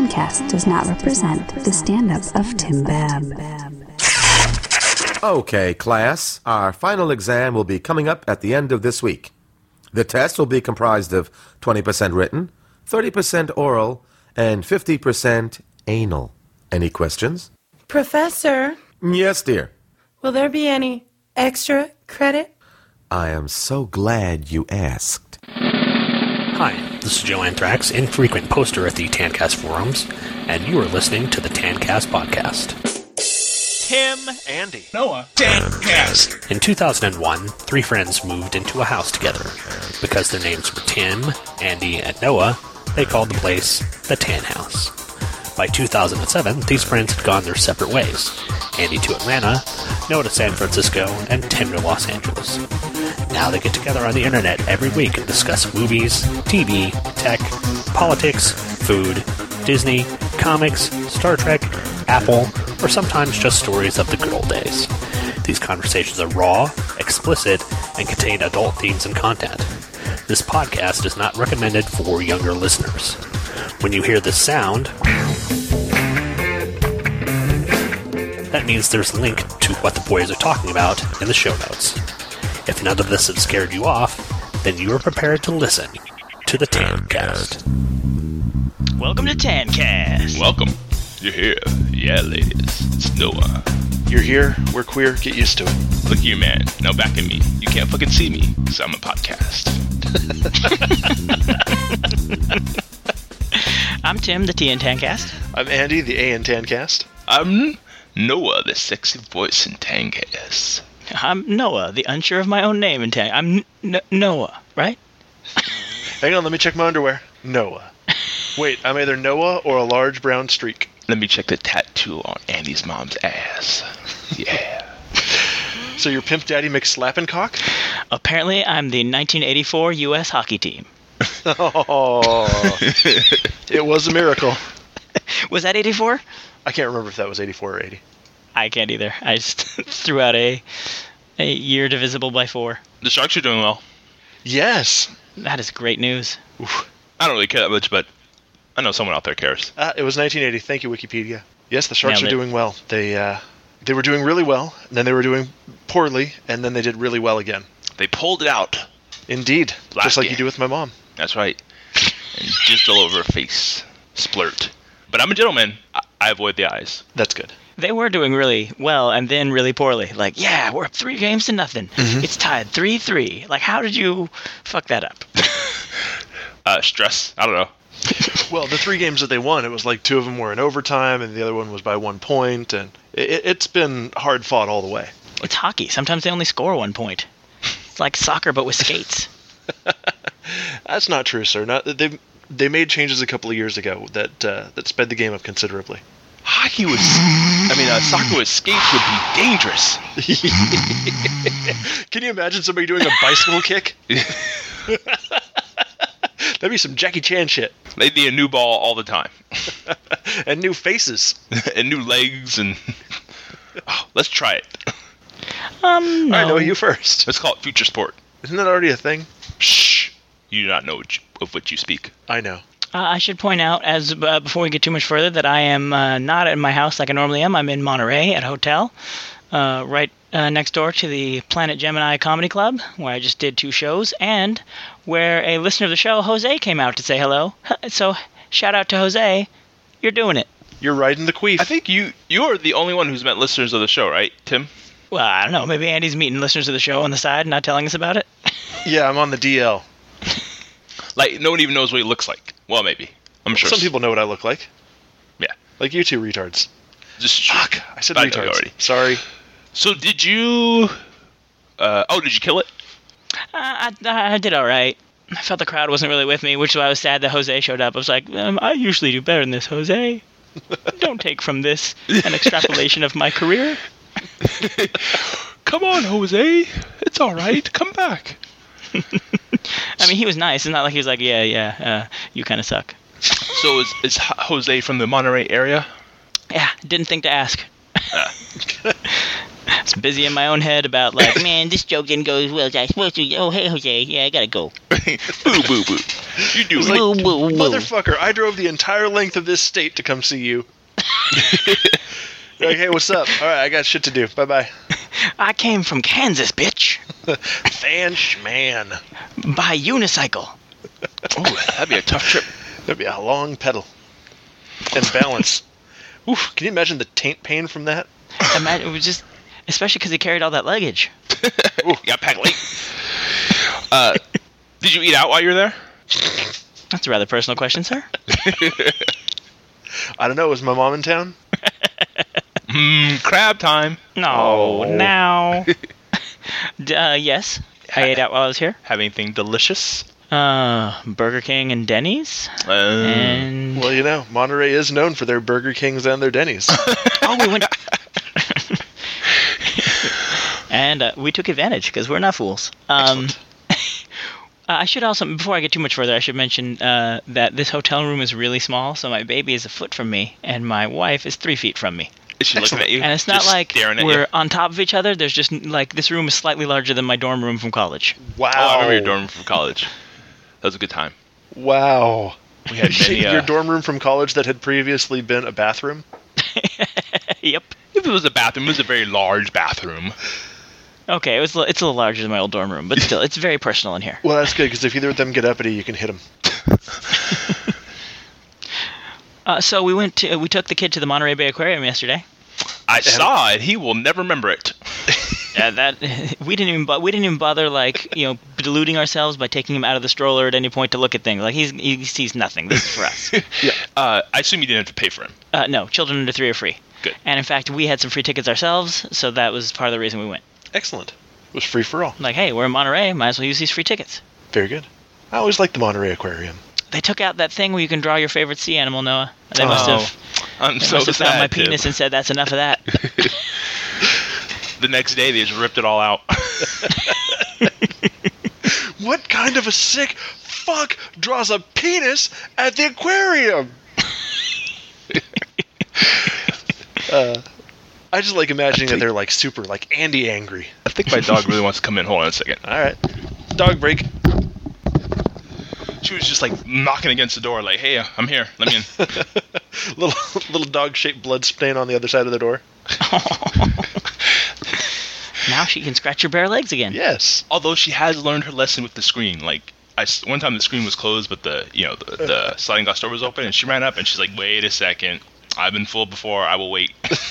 Tancast does not represent the stand-up of Tim Babb. Okay, class. Our final exam will be coming up at the end of this week. The test will be comprised of 20% written, 30% oral, and 50% anal. Any questions? Professor, Yes, dear. will there be any extra credit? I am so glad you asked. Hi, this is Joe Anthrax, infrequent poster at the Tancast forums, and you are listening to the Tancast podcast. Tim, Andy, Noah, Tancast. In 2001, three friends moved into a house together. Because their names were Tim, Andy, and Noah, they called the place the Tan House. By 2007, these friends had gone their separate ways. Andy to Atlanta, Noah to San Francisco, and Tim to Los Angeles. Now they get together on the internet every week and discuss movies, TV, tech, politics, food, Disney, comics, Star Trek, Apple, or sometimes just stories of the good old days. These conversations are raw, explicit, and contain adult themes and content. This podcast is not recommended for younger listeners. When you hear this sound, that means there's a link to what the boys are talking about in the show notes. If none of this has scared you off, then you are prepared to listen to the Tancast. Welcome to Tancast. Welcome. You're here. Yeah, ladies. It's Noah. you're here, we're queer, get used to it. Look at you, man. Now back at me. You can't fucking see me, because I'm a podcast. I'm Tim, the T in Tancast. I'm Andy, the A in Tancast. I'm Noah, the sexy voice in Tancast. I'm Noah, the unsure of my own name in Tancast. I'm Noah, right? Hang on, let me check my underwear. Noah. Wait, I'm either Noah or a large brown streak. Let me check the tattoo on Andy's mom's ass. Yeah. So you're Pimp Daddy McSlappincock? Apparently, I'm the 1984 U.S. hockey team. Oh, it was a miracle. Was that 84? I can't remember if that was 84 or 80. I can't either. I just threw out a year divisible by 4. The Sharks are doing well. Yes. That is great news. Oof. I don't really care that much, but I know someone out there cares. It was 1980. Thank you, Wikipedia. Yes, the Sharks Nailed are it. doing well. They were doing really well, and then they were doing poorly, and then they did really well again. They pulled it out. Indeed. Last Just like game. you do with my mom. That's right. And just all over her face. Splurt. But I'm a gentleman. I avoid the eyes. That's good. They were doing really well and then really poorly. Like, yeah, we're up 3 games to nothing. Mm-hmm. It's tied 3-3. Like, how did you fuck that up? Stress. I don't know. Well, the 3 games that they won, it was like 2 of them were in overtime, and the other one was by 1 point, and it's been hard fought all the way. It's hockey. Sometimes they only score 1 point. It's like soccer, but with skates. That's not true, sir. They made changes a couple of years ago that sped the game up considerably. Soccer with skates would be dangerous. Can you imagine somebody doing a bicycle kick? That'd be some Jackie Chan shit. They'd need a new ball all the time. And new faces. And new legs and... Oh, let's try it. No. All right, Noah, you first. Let's call it future sport. Isn't that already a thing? Shh. You do not know of what you speak. I know. I should point out, as before we get too much further, that I am not at my house like I normally am. I'm in Monterey at a hotel, right next door to the Planet Gemini Comedy Club, where I just did 2 shows, and where a listener of the show, Jose, came out to say hello. So, shout out to Jose. You're doing it. You're riding the queef. I think you're the only one who's met listeners of the show, right, Tim? Well, I don't know. Maybe Andy's meeting listeners of the show on the side and not telling us about it. Yeah, I'm on the DL. Like, no one even knows what he looks like. Well, maybe. I'm sure. Some people know what I look like. Yeah. Like you two retards. Just Fuck, I said know retards. already. Sorry. So did you... did you kill it? I did all right. I felt the crowd wasn't really with me, which is why I was sad that Jose showed up. I was like, I usually do better than this, Jose. Don't take from this an extrapolation of my career. Come on, Jose. It's all right. Come back. I mean, he was nice. It's not like he was like, yeah, you kind of suck. So is Jose from the Monterey area? Yeah, didn't think to ask. was busy in my own head about like, man, this joke didn't go as well as I was supposed to. Oh, hey, Jose, yeah, I gotta go. Boo, boo, boo. You do It's it. like, Boo, boo, boo. motherfucker, I drove the entire length of this state to come see you. Like, hey, what's up? All right, I got shit to do. Bye-bye. I came from Kansas, bitch. Fan schman. By unicycle. Oh, that'd be a tough trip. That'd be a long pedal. And balance. Oof, can you imagine the taint pain from that? Imagine, it was just, especially because he carried all that luggage. Ooh, you got packed late. Did you eat out while you were there? That's a rather personal question, sir. I don't know, was my mom in town? Crab time. No, now. Yes, I ate out while I was here. Have anything delicious? Burger King and Denny's. And Well, you know, Monterey is known for their Burger Kings and their Denny's. oh, we went. And we took advantage because we're not fools. I should also, before I get too much further, I should mention that this hotel room is really small. So my baby is a foot from me, and my wife is 3 feet from me. Is she looking at you? And it's not Just like staring at we're you? on top of each other. There's just like this room is slightly larger than my dorm room from college. Wow. Oh, I remember your dorm from college. That was a good time. Wow. We had many. Your dorm room from college that had previously been a bathroom? Yep. If it was a bathroom, it was a very large bathroom. Okay, it's a little larger than my old dorm room, but still, it's very personal in here. Well, that's good, because if either of them get uppity, you can hit them. So we took the kid to the Monterey Bay Aquarium yesterday. I saw it. He will never remember it. That we didn't even bother like deluding ourselves by taking him out of the stroller at any point to look at things. Like he sees nothing. This is for us. I assume you didn't have to pay for him. No, children under 3 are free. Good. And in fact, we had some free tickets ourselves, so that was part of the reason we went. Excellent. It was free for all. Like, hey, we're in Monterey, might as well use these free tickets. Very good. I always liked the Monterey Aquarium. They took out that thing where you can draw your favorite sea animal, Noah. They must have. I'm They so must have found my sad, Tim. penis and said, "That's enough of that." The next day, they just ripped it all out. What kind of a sick fuck draws a penis at the aquarium? I just like imagining that they're like super like Andy angry. I think my dog really wants to come in. Hold on a second. All right, dog break. She was just like knocking against the door, like, "Hey, I'm here. Let me in." little dog-shaped blood stain on the other side of the door. Now she can scratch your bare legs again. Yes. Although she has learned her lesson with the screen. Like, one time the screen was closed, but the sliding glass door was open, and she ran up and she's like, "Wait a second. I've been fooled before. I will wait."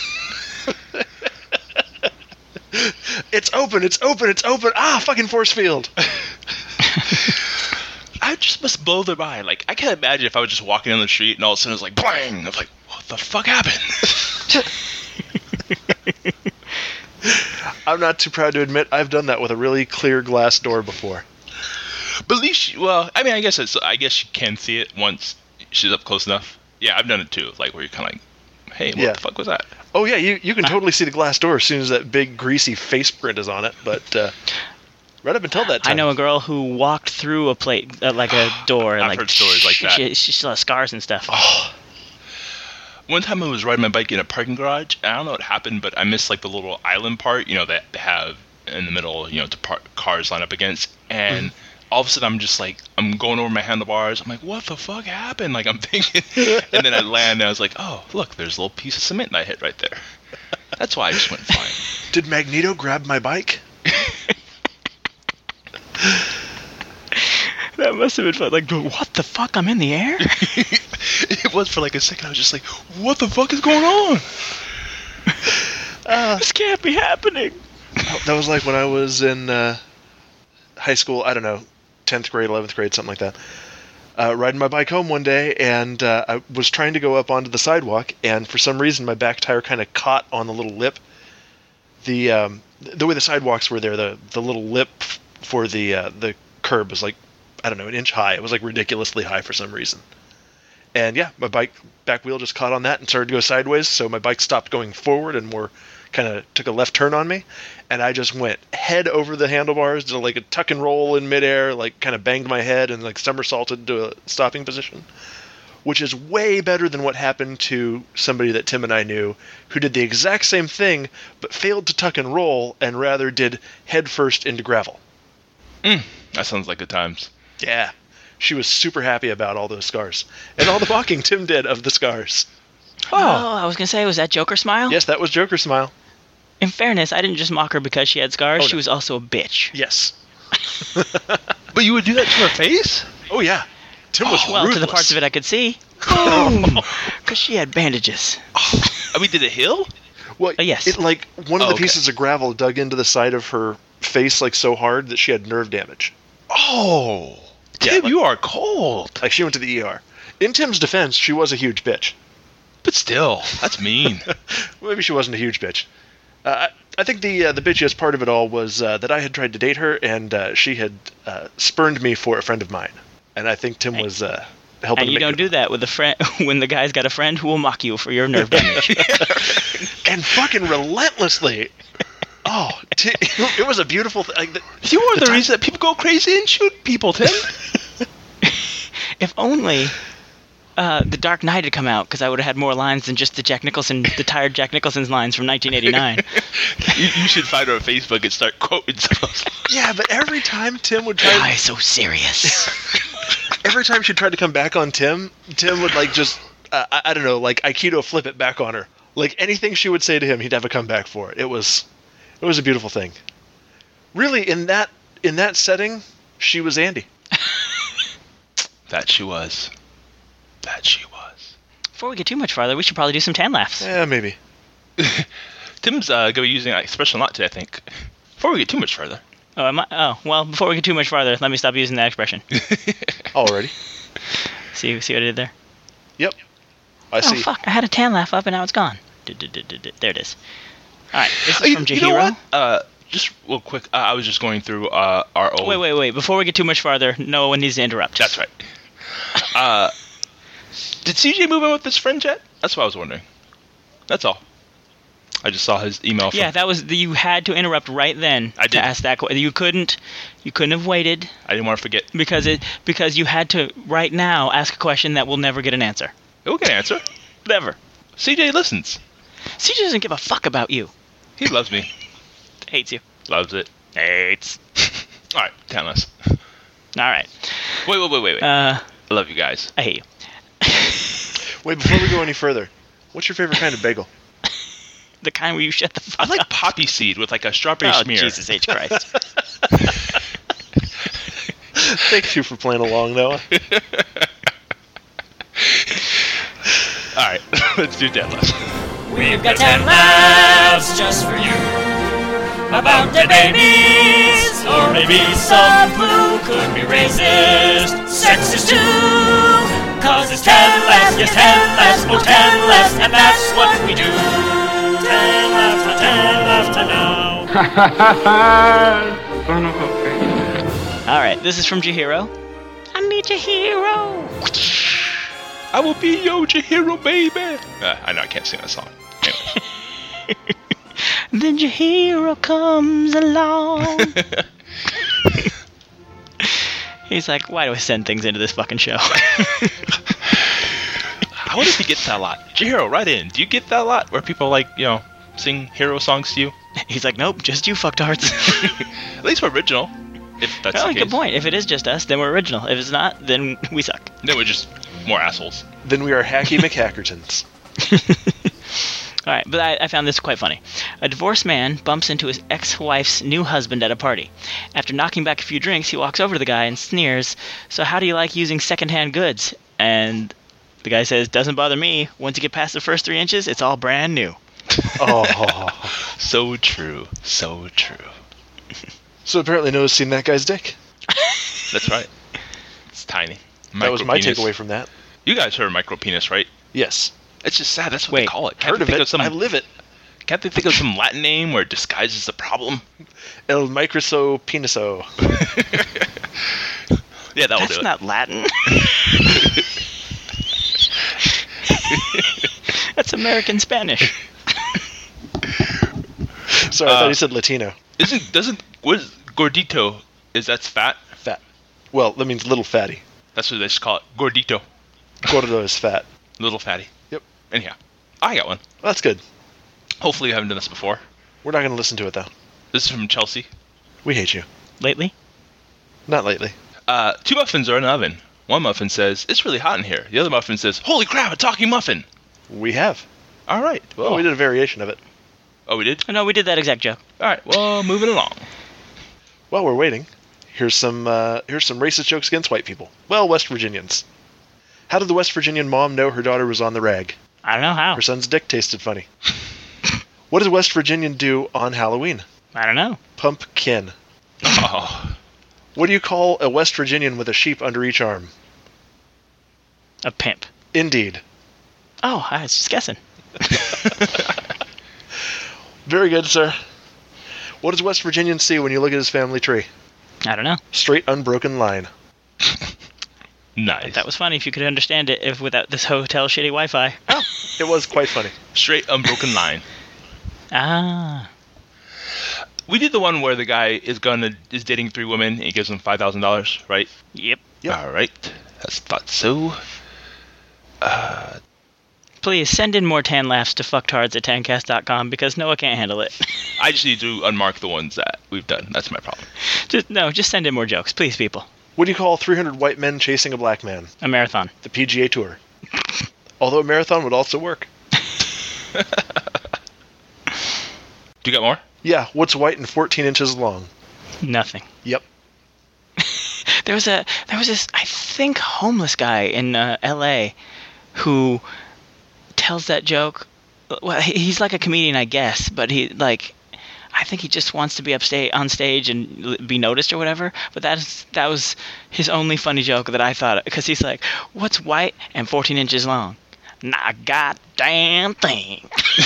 It's open. It's open. It's open. Ah, fucking force field. I just must blow their mind. Like, I can't imagine if I was just walking down the street and all of a sudden it was like, bang! I was like, what the fuck happened? I'm not too proud to admit I've done that with a really clear glass door before. But at least, I mean, I guess she can see it once she's up close enough. Yeah, I've done it too. Like, where you're kind of like, hey, what the fuck was that? Oh, yeah, you can totally see the glass door as soon as that big, greasy face print is on it, but right up until that time. I know a girl who walked through a plate, like a door. I've like, heard stories like that. She still has scars and stuff. Oh. One time I was riding my bike in a parking garage, and I don't know what happened, but I missed, like, the little island part, that they have in the middle, to park cars line up against, and all of a sudden I'm just, like, I'm going over my handlebars. I'm like, what the fuck happened? Like, I'm thinking, and then I land, and I was like, oh, look, there's a little piece of cement that I hit right there. That's why I just went flying. Did Magneto grab my bike? That must have been fun. Like, what the fuck? I'm in the air? It was for like a second. I was just like, what the fuck is going on? This can't be happening. That was like when I was in high school, I don't know, 10th grade, 11th grade, something like that. Riding my bike home one day, and I was trying to go up onto the sidewalk, and for some reason my back tire kind of caught on the little lip. The way the sidewalks were there, the little lip for the curb was like, I don't know, an inch high. It was like ridiculously high for some reason. And yeah, my bike back wheel just caught on that and started to go sideways, so my bike stopped going forward and more kind of took a left turn on me, and I just went head over the handlebars, did like a tuck and roll in midair, like kind of banged my head and like somersaulted into a stopping position. which is way better than what happened to somebody that Tim and I knew who did the exact same thing but failed to tuck and roll and rather did head first into gravel. That sounds like good times. Yeah. She was super happy about all those scars and all the mocking Tim did of the scars. Oh, I was going to say, was that Joker smile? Yes, that was Joker smile. In fairness, I didn't just mock her because she had scars. Oh, no. She was also a bitch. Yes. But you would do that to her face? Oh, yeah. Tim was Well, ruthless. to the parts of it I could see. Boom! Because she had bandages. I mean, did it heal? Well, yes. It, like, one of the Okay. pieces of gravel dug into the side of her face, like, so hard that she had nerve damage. Oh. Yeah, Tim, like- you are cold. Like, she went to the ER. In Tim's defense, she was a huge bitch. But still, that's mean. Well, maybe she wasn't a huge bitch. I think the bitchiest part of it all was that I had tried to date her, and she had spurned me for a friend of mine. And I think Tim was helping And to you make don't it. do that with a friend when the guy's got a friend who will mock you for your nerve damage. And fucking relentlessly. Oh, it was a beautiful thing. Like, You are the reason that people go crazy and shoot people, Tim. If only The Dark Knight had come out, because I would have had more lines than just the tired Jack Nicholson's lines from 1989. you should find her on Facebook and start quoting some of those. yeah, but every time Tim would try... Why so serious? Every time she tried to come back on Tim would, like, just... I don't know, like, Aikido flip it back on her. Like, anything she would say to him, he'd have a comeback for it. It was a beautiful thing. Really, in that setting, she was Andy. That she was. Before we get too much farther, we should probably do some tan laughs. Yeah, maybe. Tim's going to be using that expression a lot today, I think. Before we get too much further. Oh, am I? Oh, well, before we get too much farther, let me stop using that expression. Already. See what I did there? Yep. I Oh, see. fuck, I had a tan laugh up and now it's gone. There it is. Alright, this is from You know Jahiro. what? Just real quick, I was just going through our old... Wait. Before we get too much farther, no one needs to interrupt. That's right. Did CJ move in with his friend yet? That's what I was wondering. That's all. I just saw his email. Yeah, that was you had to interrupt right then I did. to ask that question. You couldn't have waited I didn't want to forget. because you had to right now ask a question that will never get an answer. We'll get an answer. Never. CJ listens. CJ doesn't give a fuck about you. He loves me. Hates you. Loves it. Hates. All right, Tanless. Alright. Wait. I love you guys. I hate you. Wait, before we go any further, what's your favorite kind of bagel? The kind where you shut the fuck I like up. poppy seed with like a strawberry Oh, smear. Jesus H. Christ. Thank you for playing along, Noah. All right, let's do Tanless. We've got 10 laughs just for you about dead babies, or maybe some who could be racist, sexist too. 'Cause it's 10 laughs, yes 10 laughs, oh 10 laughs, and that's what we do. 10 laughs, 10 laughs now. Alright, this is from Jahiro. I need Jahiro. I will be your hero, baby. I know I can't sing that song. Anyway. Then Jahiro comes along. He's like, why do I send things into this fucking show? I wonder if he gets that a lot. Jihiro, right in. Do you get that a lot where people like, sing hero songs to you? He's like, nope, just you fucktards. At least we're original. If that's Oh, the case. good point. If it is just us, then we're original. If it's not, then we suck. Then we're just more assholes. Then we are Hacky McHackertons. All right, but I found this quite funny. A divorced man bumps into his ex-wife's new husband at a party. After knocking back a few drinks, he walks over to the guy and sneers, "So how do you like using secondhand goods?" And the guy says, "Doesn't bother me. Once you get past the first 3 inches, it's all brand new." Oh. So true. So true. So apparently Noah's seen that guy's dick. That's right. It's tiny. That was my Micropenis. takeaway from that. You guys heard of micropenis, right? Yes. It's just sad. That's what Wait, they call it. Can't Heard they of think it. of some? I live it. Can't they think of some Latin name where it disguises the problem? El microso peniso. Yeah, that'll That's do it. not Latin. That's American Spanish. Sorry, I thought you said Latino. What is gordito? That's fat? Fat. Well, that means little fatty. That's what they just call it. Gordito. Gordo is fat. Little fatty. Yep. Anyhow, I got one. Well, that's good. Hopefully you haven't done this before. We're not going to listen to it, though. This is from Chelsea. We hate you. Lately? Not lately. 2 muffins are in an oven. One muffin says, "It's really hot in here." The other muffin says, "Holy crap, a talking muffin." We have. All right. Well, We did a variation of it. Oh, we did? No, we did that exact joke. All right. Well, moving along. While we're waiting, here's some racist jokes against white people. Well, West Virginians. How did the West Virginian mom know her daughter was on the rag? I don't know how. Her son's dick tasted funny. What does a West Virginian do on Halloween? I don't know. Pumpkin. Oh. What do you call a West Virginian with a sheep under each arm? A pimp. Indeed. Oh, I was just guessing. Very good, sir. What does West Virginian see when you look at his family tree? I don't know. Straight, unbroken line. Nice. That was funny if you could understand it if without this hotel shitty Wi-Fi. Oh, it was quite funny. Straight, unbroken line. Ah. We did the one where the guy is dating 3 women and he gives them $5,000, right? Yep. Yep. All right. That's thought so. Please send in more tan laughs to fucktards@tancast.com because Noah can't handle it. I just need to unmark the ones that we've done. That's my problem. Just send in more jokes, please, people. What do you call 300 white men chasing a black man? A marathon. The PGA Tour. Although a marathon would also work. Do you got more? Yeah, what's white and 14 inches long? Nothing. Yep. There was this, I think, homeless guy in L.A. who tells that joke. Well, he's like a comedian, I guess, but I think he just wants to be on stage and be noticed or whatever. But that was his only funny joke that I thought, because he's like, "What's white and 14 inches long?" Not a goddamn thing.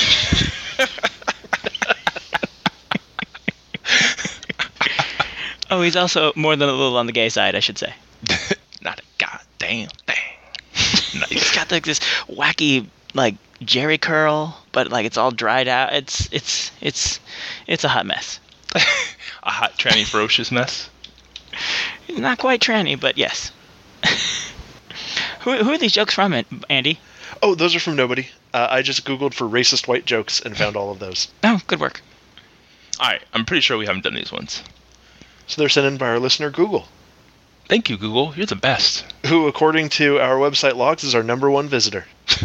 Oh, he's also more than a little on the gay side, I should say. Not a goddamn thing. Nice. He's got this wacky Jerry curl, but it's all dried out. It's a hot mess. A hot, tranny, ferocious mess. Not quite tranny, but yes. Who are these jokes from, Andy? Oh, those are from nobody. I just Googled for racist white jokes and found all of those. Oh, good work. All right. I'm pretty sure we haven't done these ones. So they're sent in by our listener, Google. Thank you, Google. You're the best. Who, according to our website logs, is our #1 visitor.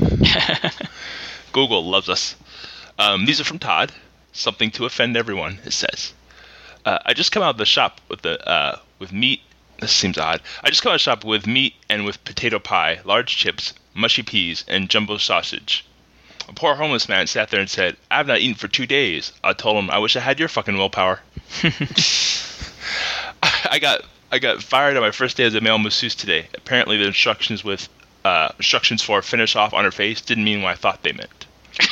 Google loves us. These are from Todd. Something to offend everyone, it says. I just come out of the shop with meat. This seems odd. I just come out of the shop with meat and with potato pie, large chips, mushy peas, and jumbo sausage. A poor homeless man sat there and said, "I have not eaten for 2 days." I told him, "I wish I had your fucking willpower." I got fired on my first day as a male masseuse today. Apparently the instructions for finish off on her face didn't mean what I thought they meant.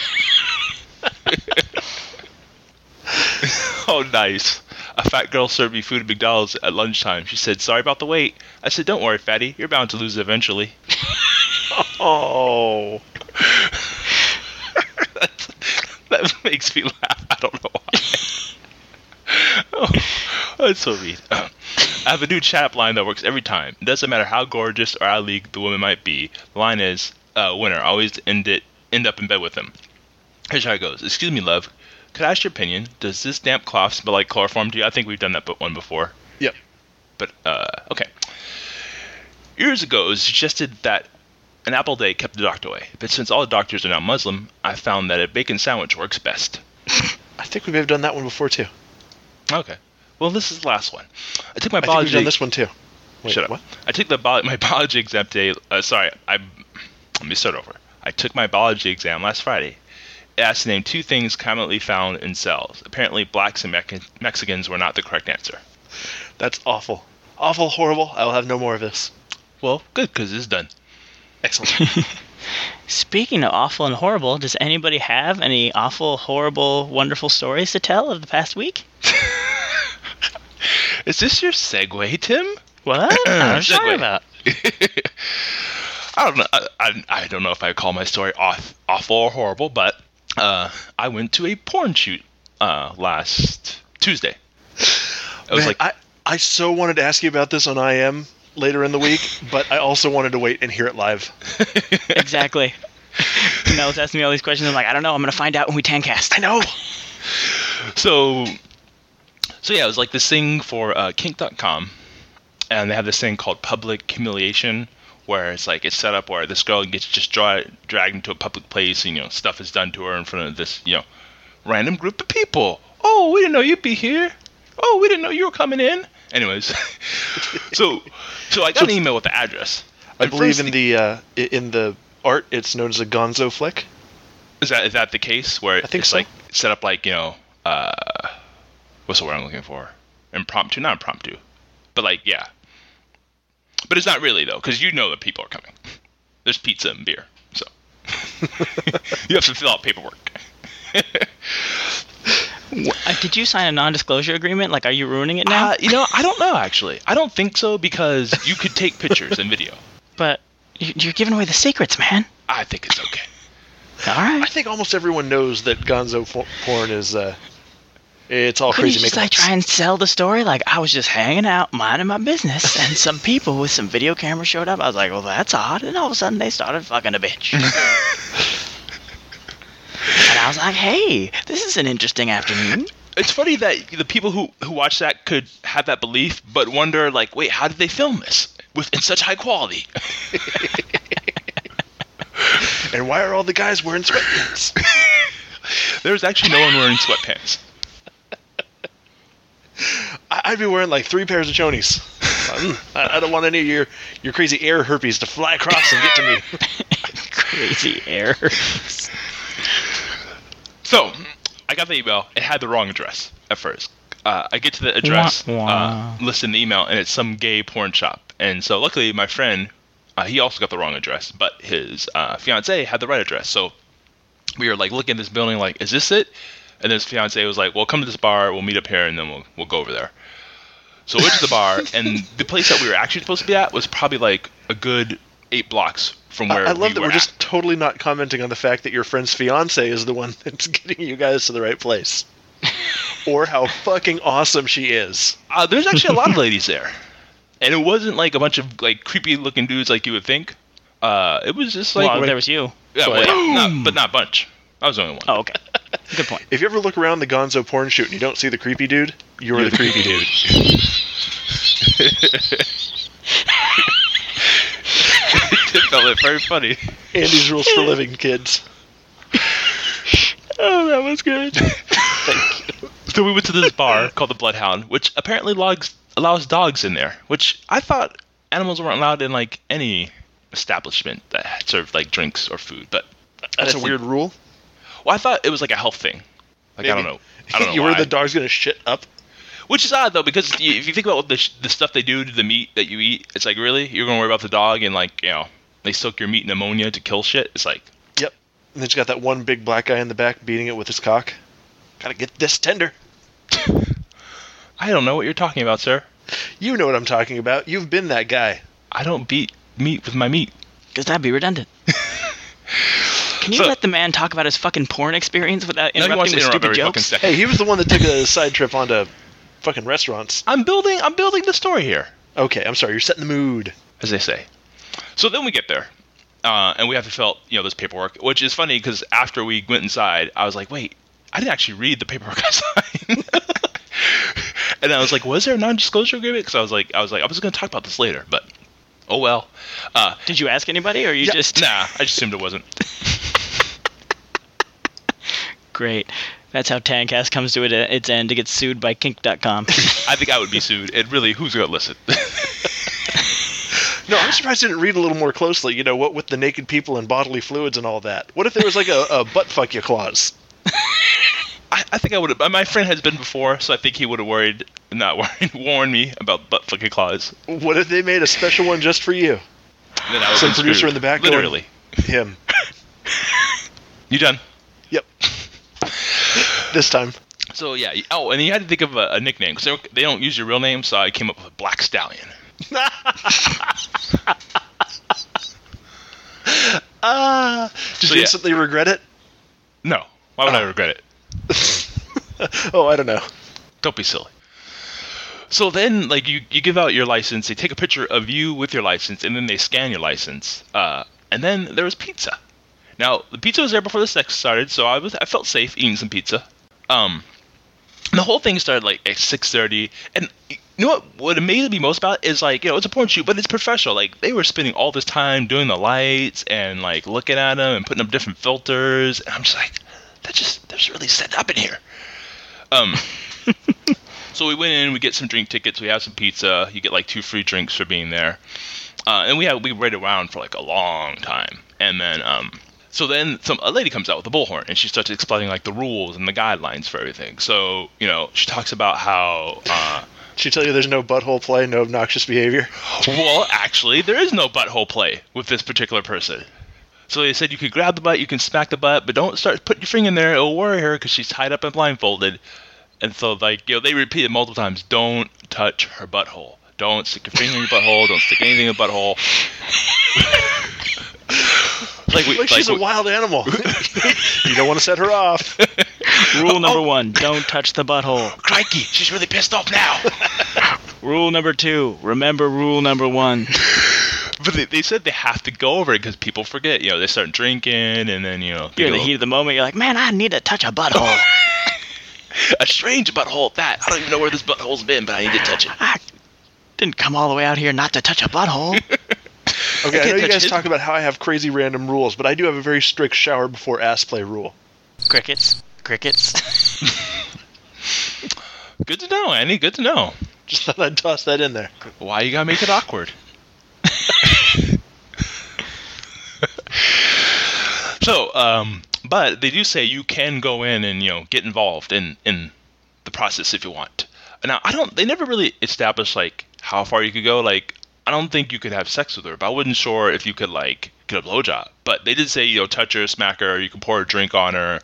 Oh, nice. A fat girl served me food at McDonald's at lunchtime. She said, "Sorry about the wait." I said, "Don't worry, fatty. You're bound to lose it eventually." Oh. That makes me laugh. I don't know why. Oh, that's so mean. I have a new chat line that works every time. It doesn't matter how gorgeous or out of league the woman might be. The line is, winner, always end up in bed with him. Here's how it goes. "Excuse me, love. Could I ask your opinion? Does this damp cloth smell like chloroform to you?" I think we've done that one before. Yep. But, okay. Years ago, it was suggested that an apple a day kept the doctor away. But since all the doctors are now Muslim, I found that a bacon sandwich works best. I think we may have done that one before, too. Okay. Well, this is the last one. I took my I think biology... we've done this one, too. Wait, Shut up. What? I took my biology exam today. Let me start over. I took my biology exam last Friday. It asked to name 2 things commonly found in cells. Apparently, blacks and Mexicans were not the correct answer. That's awful. Awful, horrible. I will have no more of this. Well, good, because it's done. Excellent. Speaking of awful and horrible, does anybody have any awful, horrible, wonderful stories to tell of the past week? Is this your segue, Tim? What? I was talking about. I don't know. I don't know if I call my story awful or horrible, but I went to a porn shoot last Tuesday. I so wanted to ask you about this on IM later in the week, but I also wanted to wait and hear it live. Exactly. Mel's asking me all these questions. I'm like, I don't know. I'm going to find out when we Tancast. I know. So yeah, it was like this thing for kink.com, and they have this thing called public humiliation, where it's like it's set up where this girl gets just dragged into a public place, and stuff is done to her in front of this random group of people. Oh, we didn't know you'd be here. Oh, we didn't know you were coming in. Anyways, so I got an email with the address. I believe in the art, it's known as a gonzo flick. Is that the case where I think it's so. like set up like what's the word I'm looking for? Not impromptu, but like yeah. But it's not really though, because that people are coming. There's pizza and beer, so you have to fill out paperwork. Did you sign a non-disclosure agreement? Like, are you ruining it now? I don't know actually. I don't think so because you could take pictures and video. But you're giving away the secrets, man. I think it's okay. All right. I think almost everyone knows that gonzo porn is it's all Couldn't crazy you just makeup. try and sell the story? Like, I was just hanging out, minding my business, and some people with some video cameras showed up. I was like, well, that's odd. And all of a sudden, they started fucking a bitch. And I was like, hey, this is an interesting afternoon. It's funny that the people who watch that could have that belief, but wonder, like, wait, how did they film this in such high quality? And why are all the guys wearing sweatpants? There's actually no one wearing sweatpants. I'd be wearing like 3 pairs of chonies. I don't want any of your crazy air herpes to fly across and get to me. Crazy air. So, I got the email. It had the wrong address at first. I get to the address listed in the email, and it's some gay porn shop. And so, luckily, my friend, he also got the wrong address, but his fiance had the right address. So, we were like looking at this building, like, is this it? And his fiance was like, well, come to this bar. We'll meet up here, and then we'll go over there. So we went to the bar, and the place that we were actually supposed to be at was probably like a good 8 blocks from where I love that we we're were just totally not commenting on the fact that your friend's fiance is the one that's getting you guys to the right place. Or how fucking awesome she is. There's actually a lot of ladies there. And it wasn't like a bunch of like creepy looking dudes like you would think. It was just like... Well, there was you. Yeah, well, but not a bunch. I was the only one. Oh, okay. Good point. If you ever look around the gonzo porn shoot and you don't see the creepy dude, you're the creepy dude. It felt very funny. Andy's rules for living, kids. Oh, that was good. Thank you. So we went to this bar called the Bloodhound, which apparently allows dogs in there, which I thought animals weren't allowed in like any establishment that served like drinks or food, but That's a weird rule. Well, I thought it was like a health thing. Like, Maybe. I don't know You why. worried the dog's gonna shit up? Which is odd, though, because if you think about what the stuff they do to the meat that you eat, it's like, really? You're going to worry about the dog and, like, they soak your meat in ammonia to kill shit? It's like... Yep. And then you got that one big black guy in the back beating it with his cock. Gotta get this tender. I don't know what you're talking about, sir. You know what I'm talking about. You've been that guy. I don't beat meat with my meat. Because that'd be redundant. Can you let the man talk about his fucking porn experience without interrupting with stupid jokes? Hey, he was the one that took a side trip onto fucking restaurants. I'm building the story here. Okay, I'm sorry. You're setting the mood. As they say. So then we get there. And we have to fill out, this paperwork, which is funny because after we went inside, I was like, wait, I didn't actually read the paperwork I signed. And I was like, was there a non-disclosure agreement? Because I was going to talk about this later, but oh well. Did you ask anybody, or you just... Nah, I just assumed it wasn't. Great. That's how Tancast comes to its end, to get sued by kink.com. I think I would be sued. And really, who's going to listen? No, I'm surprised I didn't read a little more closely. What with the naked people and bodily fluids and all that. What if there was like a butt fuck you clause? I think I would have. My friend has been before, so I think he would have warned me about butt fucking clause. What if they made a special one just for you? Then I Some producer in the back going, literally. Him. You done? Yep. This time. So yeah. Oh, and you had to think of a nickname because they don't use your real name, so I came up with a Black Stallion. Did you instantly regret it? No. Why would I regret it? Oh, I don't know. Don't be silly. So then, like, you give out your license, they take a picture of you with your license, and then they scan your license. And then there was pizza. Now, the pizza was there before the sex started, so I felt safe eating some pizza. The whole thing started, like, at 6:30, and you know what amazed me most about it is, like, it's a porn shoot, but it's professional. Like, they were spending all this time doing the lights and, like, looking at them and putting up different filters, and I'm just like, they're just really set up in here. So we went in, we get some drink tickets, we have some pizza, you get, like, 2 free drinks for being there. And we waited around for, like, a long time. And then, so then a lady comes out with a bullhorn, and she starts explaining, like, the rules and the guidelines for everything. So, she talks about how... She tell you there's no butthole play, no obnoxious behavior? Well, actually, there is no butthole play with this particular person. So they said you could grab the butt, you can smack the butt, but don't start putting your finger in there. It'll worry her because she's tied up and blindfolded. And so, like, they repeated multiple times, don't touch her butthole. Don't stick your finger in your butthole. Don't stick anything in the butthole. She's a wild animal. You don't want to set her off. Rule number 1, don't touch the butthole. Crikey, she's really pissed off now. Rule number 2, remember rule number 1. But they said they have to go over it because people forget. They start drinking, and then, You're in the heat of the moment, you're like, man, I need to touch a butthole. A strange butthole at that. I don't even know where this butthole's been, but I need to touch it. I didn't come all the way out here not to touch a butthole. Okay, I know you guys talk about how I have crazy random rules, but I do have a very strict shower before ass play rule. Crickets. Good to know, Andy. Good to know. Just thought I'd toss that in there. Why you gotta make it awkward? So, but they do say you can go in and, get involved in the process if you want. Now, they never really established, like, how far you could go. Like, I don't think you could have sex with her, but I wasn't sure if you could, like, get a blowjob. But they did say, touch her, smack her, you can pour a drink on her,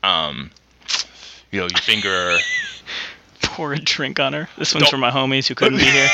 you finger her. Pour a drink on her? This one's for my homies who couldn't be here.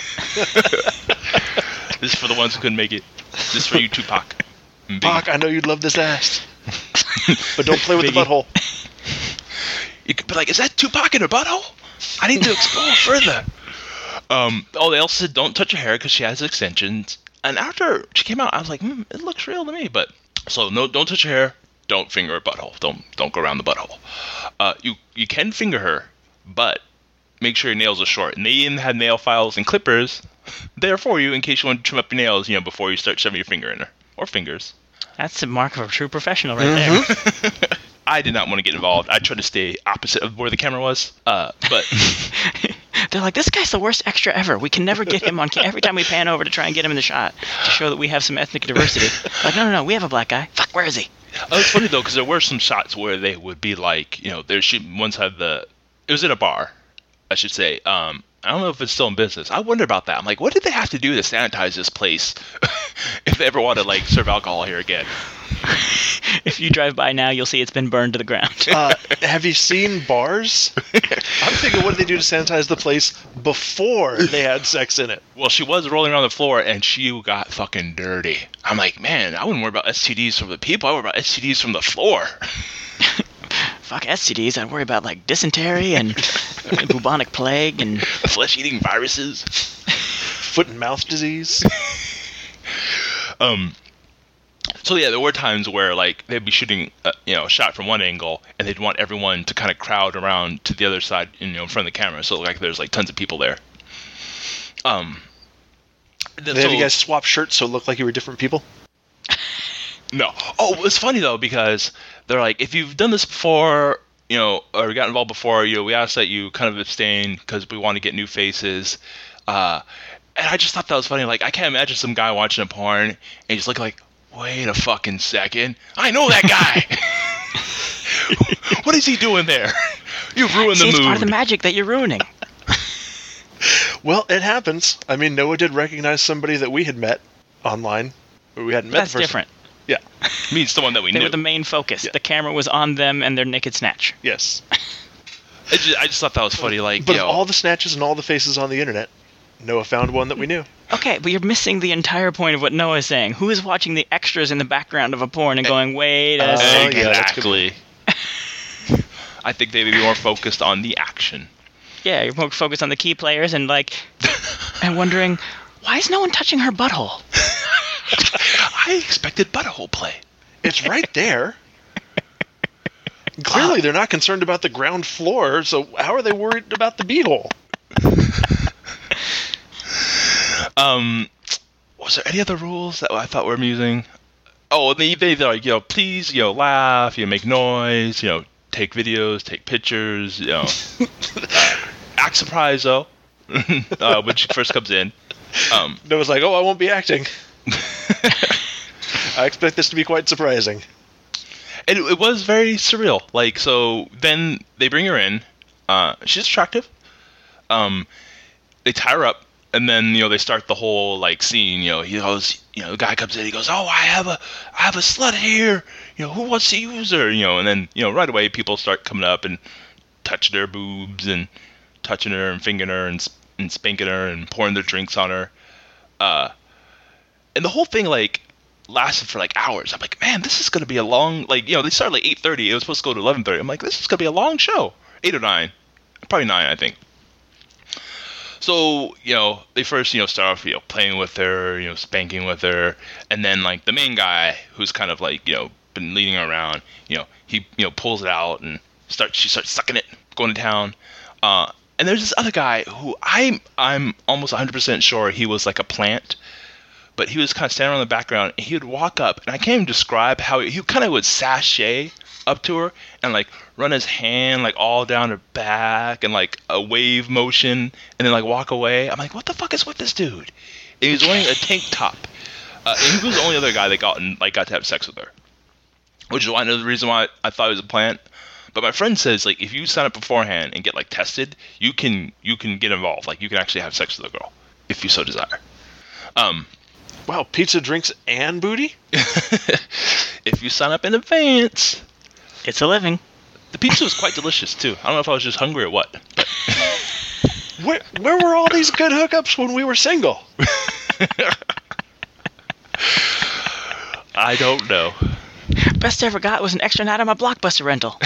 This is for the ones who couldn't make it. This is for you, Tupac. Pac, I know you'd love this ass. But don't play with the butthole. You could be like, is that Tupac in her butthole? I need to explore further. They also said don't touch her hair because she has extensions. And after she came out, I was like, it looks real to me. But so no, don't touch her hair. Don't finger her butthole. Don't go around the butthole. You can finger her, but make sure your nails are short. And they even had nail files and clippers there for you in case you want to trim up your nails, before you start shoving your finger in her or fingers. That's the mark of a true professional right there. I did not want to get involved. I tried to stay opposite of where the camera was, but... They're like, this guy's the worst extra ever. We can never get him on camera. Every time we pan over to try and get him in the shot to show that we have some ethnic diversity. Like, no, we have a black guy. Fuck, where is he? Oh, it's funny, though, because there were some shots where they would be like, they're shooting one side of the... It was in a bar, I should say. I don't know if it's still in business. I wonder about that. I'm like, what did they have to do to sanitize this place if they ever want to, like, serve alcohol here again? If you drive by now, you'll see it's been burned to the ground. Have you seen bars? I'm thinking, what did they do to sanitize the place before they had sex in it? Well, she was rolling around the floor, and she got fucking dirty. I'm like, man, I wouldn't worry about STDs from the people. I worry about STDs from the floor. Fuck STDs. I'd worry about, like, dysentery and bubonic plague and... flesh-eating viruses. Foot and mouth disease. So yeah, there were times where, like, they'd be shooting, a shot from one angle, and they'd want everyone to kind of crowd around to the other side, in front of the camera, so like there's like tons of people there. Have you guys swap shirts so it looked like you were different people? No. Oh, it's funny though because they're like, if you've done this before, or got involved before, we ask that you kind of abstain because we want to get new faces. And I just thought that was funny. Like, I can't imagine some guy watching a porn and just looking like, wait a fucking second. I know that guy. What is he doing there? You've ruined the mood. It's part of the magic that you're ruining. Well, it happens. I mean, Noah did recognize somebody that we had met online. Or we hadn't met That's the person. different. Yeah. Means someone that we knew. They were the main focus. Yeah. The camera was on them and their naked snatch. Yes. I just thought that was funny. Like, but all the snatches and all the faces on the internet, Noah found one that we knew. Okay, but you're missing the entire point of what Noah is saying. Who is watching the extras in the background of a porn and going, wait a second? Exactly. I think they'd be more focused on the action. Yeah, you're more focused on the key players and and wondering, why is no one touching her butthole? I expected butthole play. It's right there. Clearly, they're not concerned about the ground floor, so how are they worried about the beehole? Was there any other rules that I thought were amusing? Oh, they're like, please, laugh, make noise, take videos, take pictures, act surprised though, when she first comes in. Noah's like, I won't be acting. I expect this to be quite surprising. And it was very surreal. So then they bring her in. She's attractive. They tie her up, and then they start the whole scene. He goes, the guy comes in. He goes, I have a slut here. Who wants to use her? And then right away people start coming up and touching her boobs and touching her and fingering her and spanking her and pouring their drinks on her. And the whole thing lasted for hours. I'm like, man, this is going to be a long, they started 8:30. It was supposed to go to 11:30. I'm like, this is going to be a long show. 8 or 9. Probably 9, I think. So, they first, start off, playing with her, spanking with her. And then, the main guy who's kind of, been leading her around, he, pulls it out and she starts sucking it, going to town. And there's this other guy who I'm almost 100% sure he was a plant. But he was kind of standing on the background, and he would walk up, and I can't even describe how he kind of would sashay up to her and run his hand all down her back and a wave motion, and then walk away. I'm like, what the fuck is with this dude? And he was wearing a tank top, and he was the only other guy that got to have sex with her, which is another reason why I thought he was a plant. But my friend says if you sign up beforehand and get tested, you can get involved. You can actually have sex with a girl if you so desire. Wow, pizza, drinks, and booty? If you sign up in advance. It's a living. The pizza was quite delicious, too. I don't know if I was just hungry or what. But Where were all these good hookups when we were single? I don't know. Best I ever got was an extra night on my Blockbuster rental.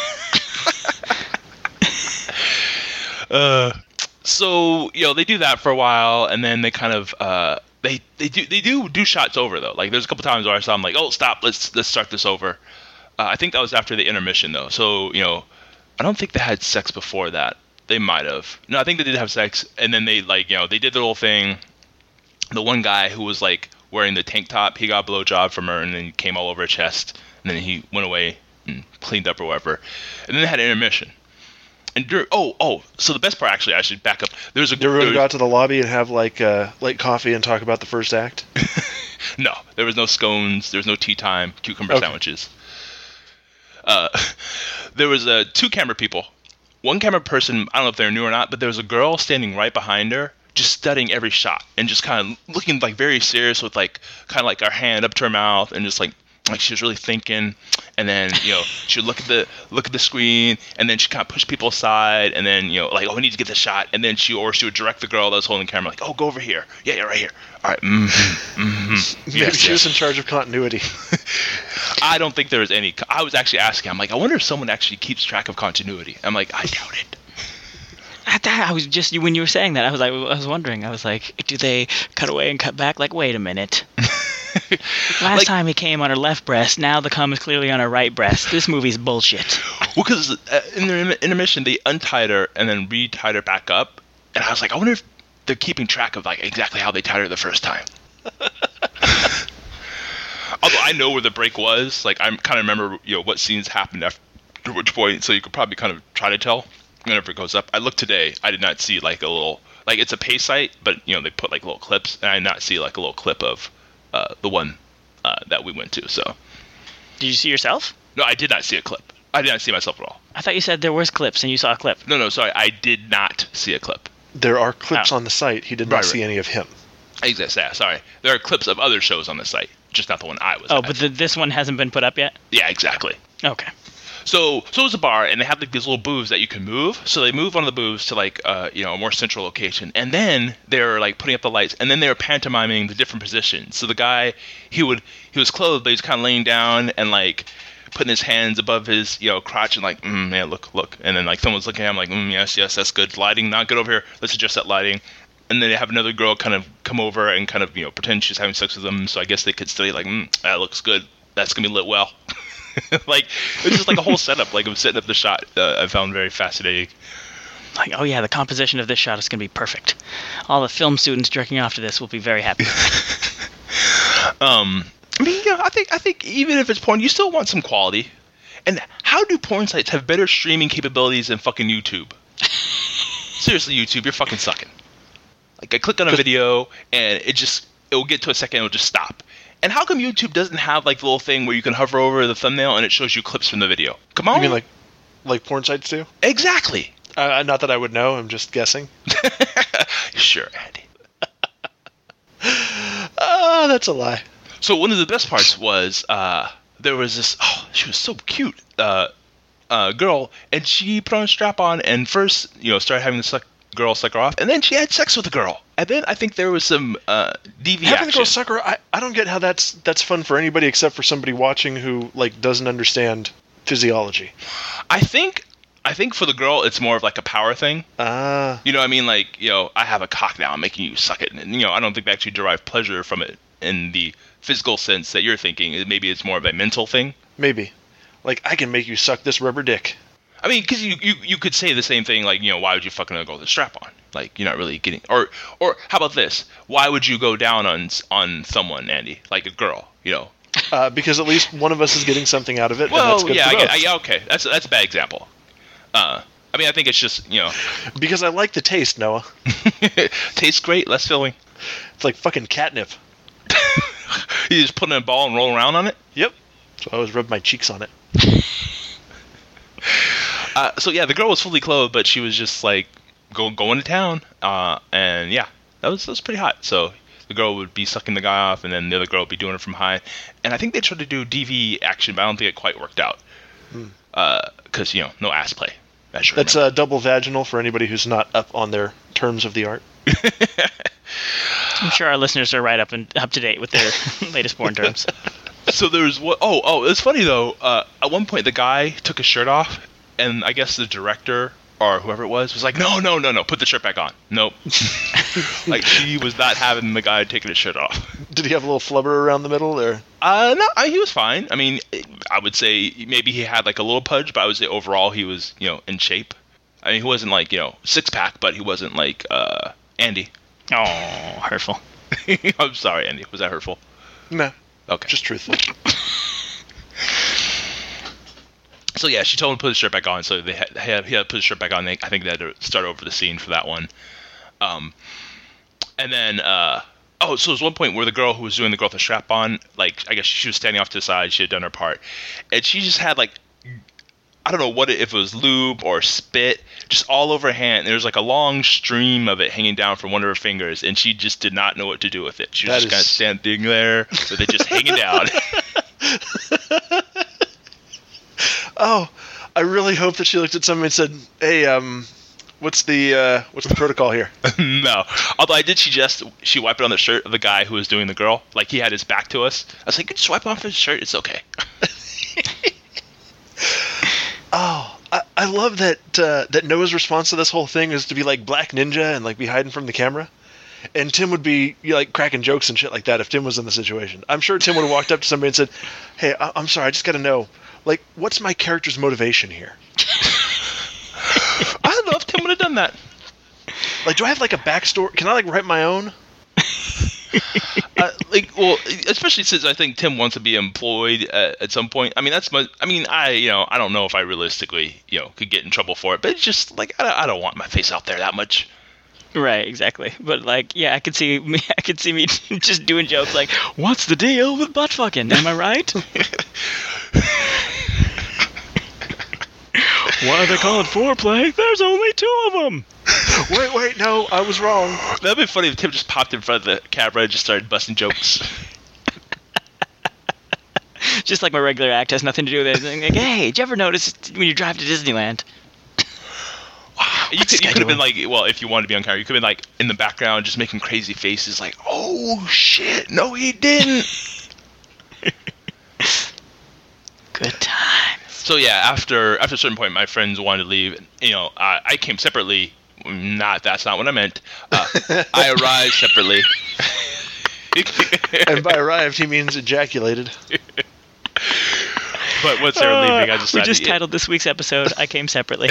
So, they do that for a while, and then they kind of... They do shots over though. There's a couple times where I saw them stop, let's start this over. I think that was after the intermission though. So I don't think they had sex before that. They might have. No, I think they did have sex, and then they they did the whole thing. The one guy who was wearing the tank top, he got a blowjob from her, and then came all over her chest, and then he went away and cleaned up or whatever. And then they had an intermission. And so the best part, actually, I should back up. You ever go out to the lobby and have late coffee and talk about the first act? No, there was no scones. There was no tea time. Cucumber sandwiches. There was 2 camera people. One camera person, I don't know if they're new or not, but there was a girl standing right behind her, just studying every shot and just kind of looking very serious with kind of her hand up to her mouth and just she was really thinking. And then she would look at the screen, and then she kind of push people aside, and then we need to get the shot, and then she would direct the girl that was holding the camera go over here, yeah, right here, all right, Maybe she was in charge of continuity. I don't think there was any. I was actually asking, I'm I wonder if someone actually keeps track of continuity. I'm I doubt it. I was just, when you were saying that, I was wondering, I was do they cut away and cut back? Wait a minute. Last time he came on her left breast, now the cum is clearly on her right breast. This movie's bullshit. Well, because in the intermission, they untied her and then re-tied her back up. And I was I wonder if they're keeping track of exactly how they tied her the first time. Although I know where the break was. I kind of remember, what scenes happened after which point, so you could probably kind of try to tell whenever it goes up. I looked today, I did not see a little, it's a pay site, but, they put little clips, and I did not see a little clip of the one that we went to. So, did you see yourself? No, I did not see a clip. I did not see myself at all. I thought you said there was clips and you saw a clip. No, sorry, I did not see a clip. There are clips on the site. He did not see any of him. Exactly. Yeah, sorry. There are clips of other shows on the site, just not the one I was at. But this one hasn't been put up yet? Yeah, exactly. Okay. So it was a bar, and they have these little booths that you can move. So they move one of the booths to a more central location, and then they're putting up the lights, and then they were pantomiming the different positions. So the guy, he was clothed, but he was kind of laying down and putting his hands above his, crotch and like, yeah, look. And then like someone's looking at him like, yes, that's good. Lighting, not good over here. Let's adjust that lighting. And then they have another girl kind of come over and kind of, pretend she's having sex with them. So I guess they could study like, that looks good. That's going to be lit well. Like, it's just like a whole setup, like of setting up the shot. I found very fascinating. Like, oh yeah, the composition of this shot is going to be perfect. All the film students jerking off to this will be very happy. I think even if it's porn, you still want some quality. And how do porn sites have better streaming capabilities than fucking YouTube? Seriously, YouTube, you're fucking sucking. Like, I click on a video, and it will get to a second, and it'll just stop. And how come YouTube doesn't have, like, the little thing where you can hover over the thumbnail, and it shows you clips from the video? Come on. You mean like porn sites do? Exactly. Not that I would know, I'm just guessing. Sure, Andy. Oh, that's a lie. So one of the best parts was there was this. Oh, she was so cute, girl, and she put on a strap on and first, started having the girl suck her off, and then she had sex with the girl, and then I think there was some DV having action. the girl suck her. I don't get how that's fun for anybody except for somebody watching who like doesn't understand physiology. I think for the girl, it's more of like a power thing. You know what I mean? Like, I have a cock now, I'm making you suck it, and I don't think they actually derive pleasure from it in the physical sense that you're thinking. Maybe it's more of a mental thing. Maybe. Like, I can make you suck this rubber dick. I mean, because you could say the same thing, like, why would you fucking go with a strap on? Like, you're not really getting... Or how about this? Why would you go down on someone, Andy? Like a girl, Because at least one of us is getting something out of it, well, and that's good for both. Yeah, okay. That's a bad example. I mean, I think it's just, Because I like the taste, Noah. Tastes great, less filling. It's like fucking catnip. You just put in a ball and roll around on it? Yep. So I always rub my cheeks on it. So yeah, the girl was fully clothed, but she was just like going to town. And yeah, that was pretty hot. So the girl would be sucking the guy off, and then the other girl would be doing it from high. And I think they tried to do DV action, but I don't think it quite worked out. Because, no ass play. That's double vaginal for anybody who's not up on their terms of the art. I'm sure our listeners are right up to date with their latest porn terms. So there's what? Oh, it's funny though. At one point, the guy took his shirt off, and I guess the director or whoever it was like, no, put the shirt back on. Nope. Like, she was not having the guy taking his shirt off. Did he have a little flubber around the middle, or? No, he was fine. I mean, I would say maybe he had like a little pudge, but I would say overall he was, in shape. I mean, he wasn't like, six pack, but he wasn't like Andy. Oh, hurtful. I'm sorry, Andy. Was that hurtful? No. Okay. Just truthful. So yeah, she told him to put his shirt back on. So he had to put his shirt back on. I think they had to start over the scene for that one. And then so there was one point where the girl who was doing the girl with the strap on, like, I guess she was standing off to the side. She had done her part, and she just had like, I don't know if it was lube or spit, just all over her hand. There was like a long stream of it hanging down from one of her fingers, and she just did not know what to do with it. She was just kind of standing there with it just hanging down. Oh, I really hope that she looked at somebody and said, "Hey, what's the protocol here?" No. Although I did suggest she wipe it on the shirt of the guy who was doing the girl. Like, he had his back to us. I was like, just wipe off his shirt. It's okay. Oh, I love that Noah's response to this whole thing is to be like Black Ninja and like be hiding from the camera. And Tim would be like cracking jokes and shit like that if Tim was in the situation. I'm sure Tim would have walked up to somebody and said, "Hey, I'm sorry, I just got to know, like, what's my character's motivation here?" I don't know if Tim would have done that. Like, do I have like a backstory? Can I like write my own? Especially since I think Tim wants to be employed at some point. I mean, I don't know if I realistically, could get in trouble for it, but it's just like, I don't want my face out there that much. Right, exactly. But like, yeah, I could see me just doing jokes like, "What's the deal with butt fucking? Am I right?" Why they call it foreplay? There's only 2 of them. Wait, no, I was wrong. That'd be funny if Tim just popped in front of the camera and just started busting jokes. Just like my regular act has nothing to do with it. Like, hey, did you ever notice when you drive to Disneyland? Wow. You could have been like, well, if you wanted to be on camera, you could have been like in the background just making crazy faces like, "Oh shit, no he didn't." Good time. So yeah, after a certain point, my friends wanted to leave. You know, I came separately. That's not what I meant. I arrived separately. And by arrived, he means ejaculated. But once they were leaving, I We decided. just titled this week's episode, I Came Separately.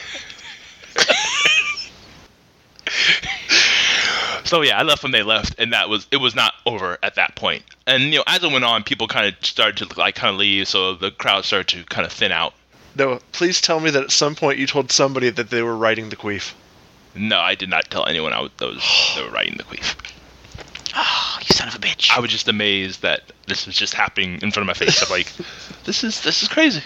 So yeah, I left when they left, and it was not over at that point. And you know, as it went on, people kind of started to kind of leave, so the crowd started to kind of thin out. Noah, please tell me that at some point you told somebody that they were writing the queef. No, I did not tell anyone they were writing the queef. Oh, you son of a bitch. I was just amazed that this was just happening in front of my face. I'm like, this is crazy.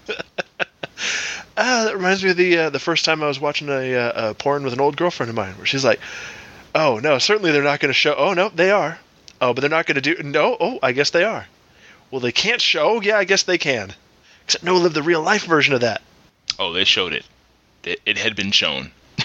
That reminds me of the first time I was watching a porn with an old girlfriend of mine, where she's like, "Oh no, certainly they're not going to show. Oh no, they are. Oh, but they're not going to do. No, oh, I guess they are. Well, they can't show. Yeah, I guess they can. Except Noah lived the real life version of that. Oh, they showed it. It had been shown.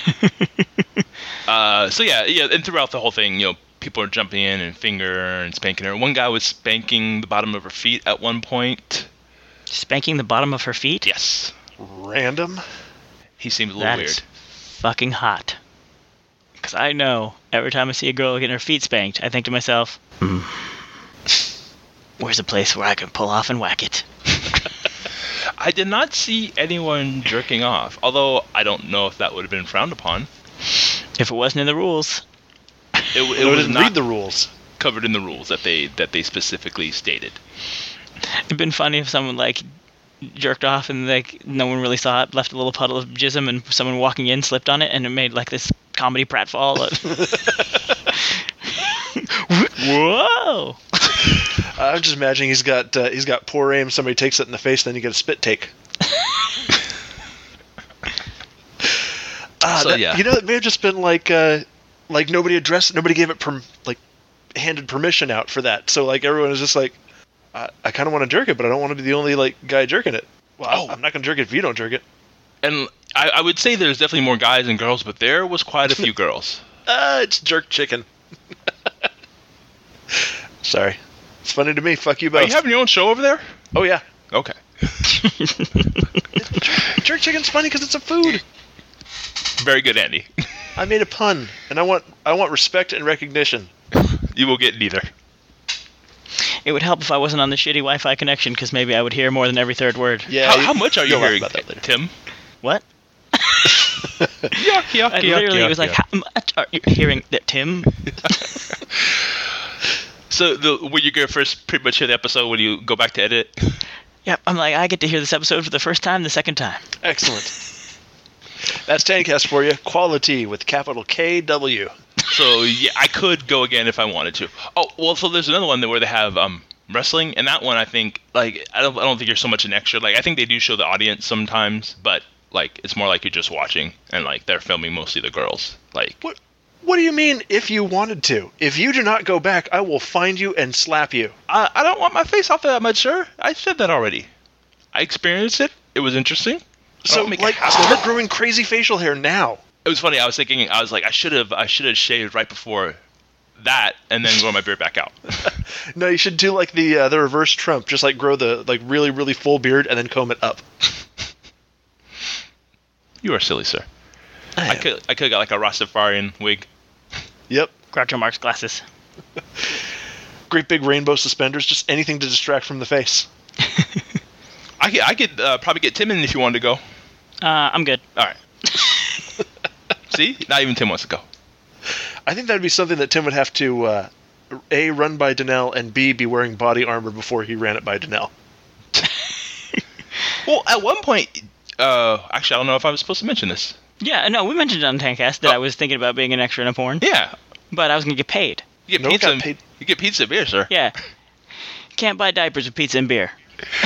So yeah, and throughout the whole thing, you know, people are jumping in and spanking her. One guy was spanking the bottom of her feet at one point. Spanking the bottom of her feet? Yes. Random. He seemed a little That weird. is fucking hot. Because I know, every time I see a girl getting her feet spanked, I think to myself, where's a place where I can pull off and whack it? I did not see anyone jerking off, although I don't know if that would have been frowned upon. If it wasn't in the rules. It Noah was didn't not read the rules. covered in the rules that they specifically stated. It'd been funny if someone, like, jerked off and, like, no one really saw it, left a little puddle of jism, and someone walking in slipped on it, and it made, like, this comedy pratfall. Whoa! I'm just imagining he's got poor aim. Somebody takes it in the face, then you get a spit take. Yeah. You know, it may have just been like nobody addressed it, nobody gave it handed permission out for that. So like everyone is just like, I kind of want to jerk it, but I don't want to be the only like guy jerking it. Well, I'm not gonna jerk it if you don't jerk it. And I would say there's definitely more guys than girls, but there was quite a few girls. It's jerk chicken. Sorry, it's funny to me. Fuck you both. Are you having your own show over there? Oh yeah, Okay. jerk chicken's funny because it's a food. Very good, Andy. I made a pun, and I want respect and recognition. You will get neither. It would help if I wasn't on the shitty Wi-Fi connection, because maybe I would hear more than every third word. Yeah. How much are you you'll laugh hearing, about that later. Tim? What? Yuck, yuck, I yuck, literally yuck, was like, yuck. how much are you hearing that, Tim? So when you go first pretty much hear the episode, when you go back to edit? Yep, I'm like, I get to hear this episode for the first time, the second time. Excellent. That's Tancast for you. Quality with capital KW. So yeah, I could go again if I wanted to. Oh, well, so there's another one where they have wrestling, and that one I think, like, I don't think you're so much an extra. Like, I think they do show the audience sometimes, but like it's more like you're just watching, and like they're filming mostly the girls. Like, What do you mean, if you wanted to? If you do not go back, I will find you and slap you. I don't want my face off that much, sir. I said that already. I experienced it. It was interesting. So, make it like, happen. start growing crazy facial hair now. It was funny. I was like, I should have shaved right before that, and then grow my beard back out. No, you should do like the reverse Trump. Just like grow the like really really full beard and then comb it up. You are silly, sir. I could have got like a Rastafarian wig. Yep. Groucho Marx glasses. Great big rainbow suspenders. Just anything to distract from the face. I could probably get Tim in if you wanted to go. I'm good. All right. See, not even Tim wants to go. I think that'd be something that Tim would have to A, run by Danelle, and B, be wearing body armor before he ran it by Danelle. Well, at one point, actually, I don't know if I was supposed to mention this. Yeah, no, we mentioned on Tancast that I was thinking about being an extra in a porn. Yeah, But I was going to get paid. you get No, pizza. got paid. You get pizza and beer, sir. Yeah. Can't buy diapers with pizza and beer.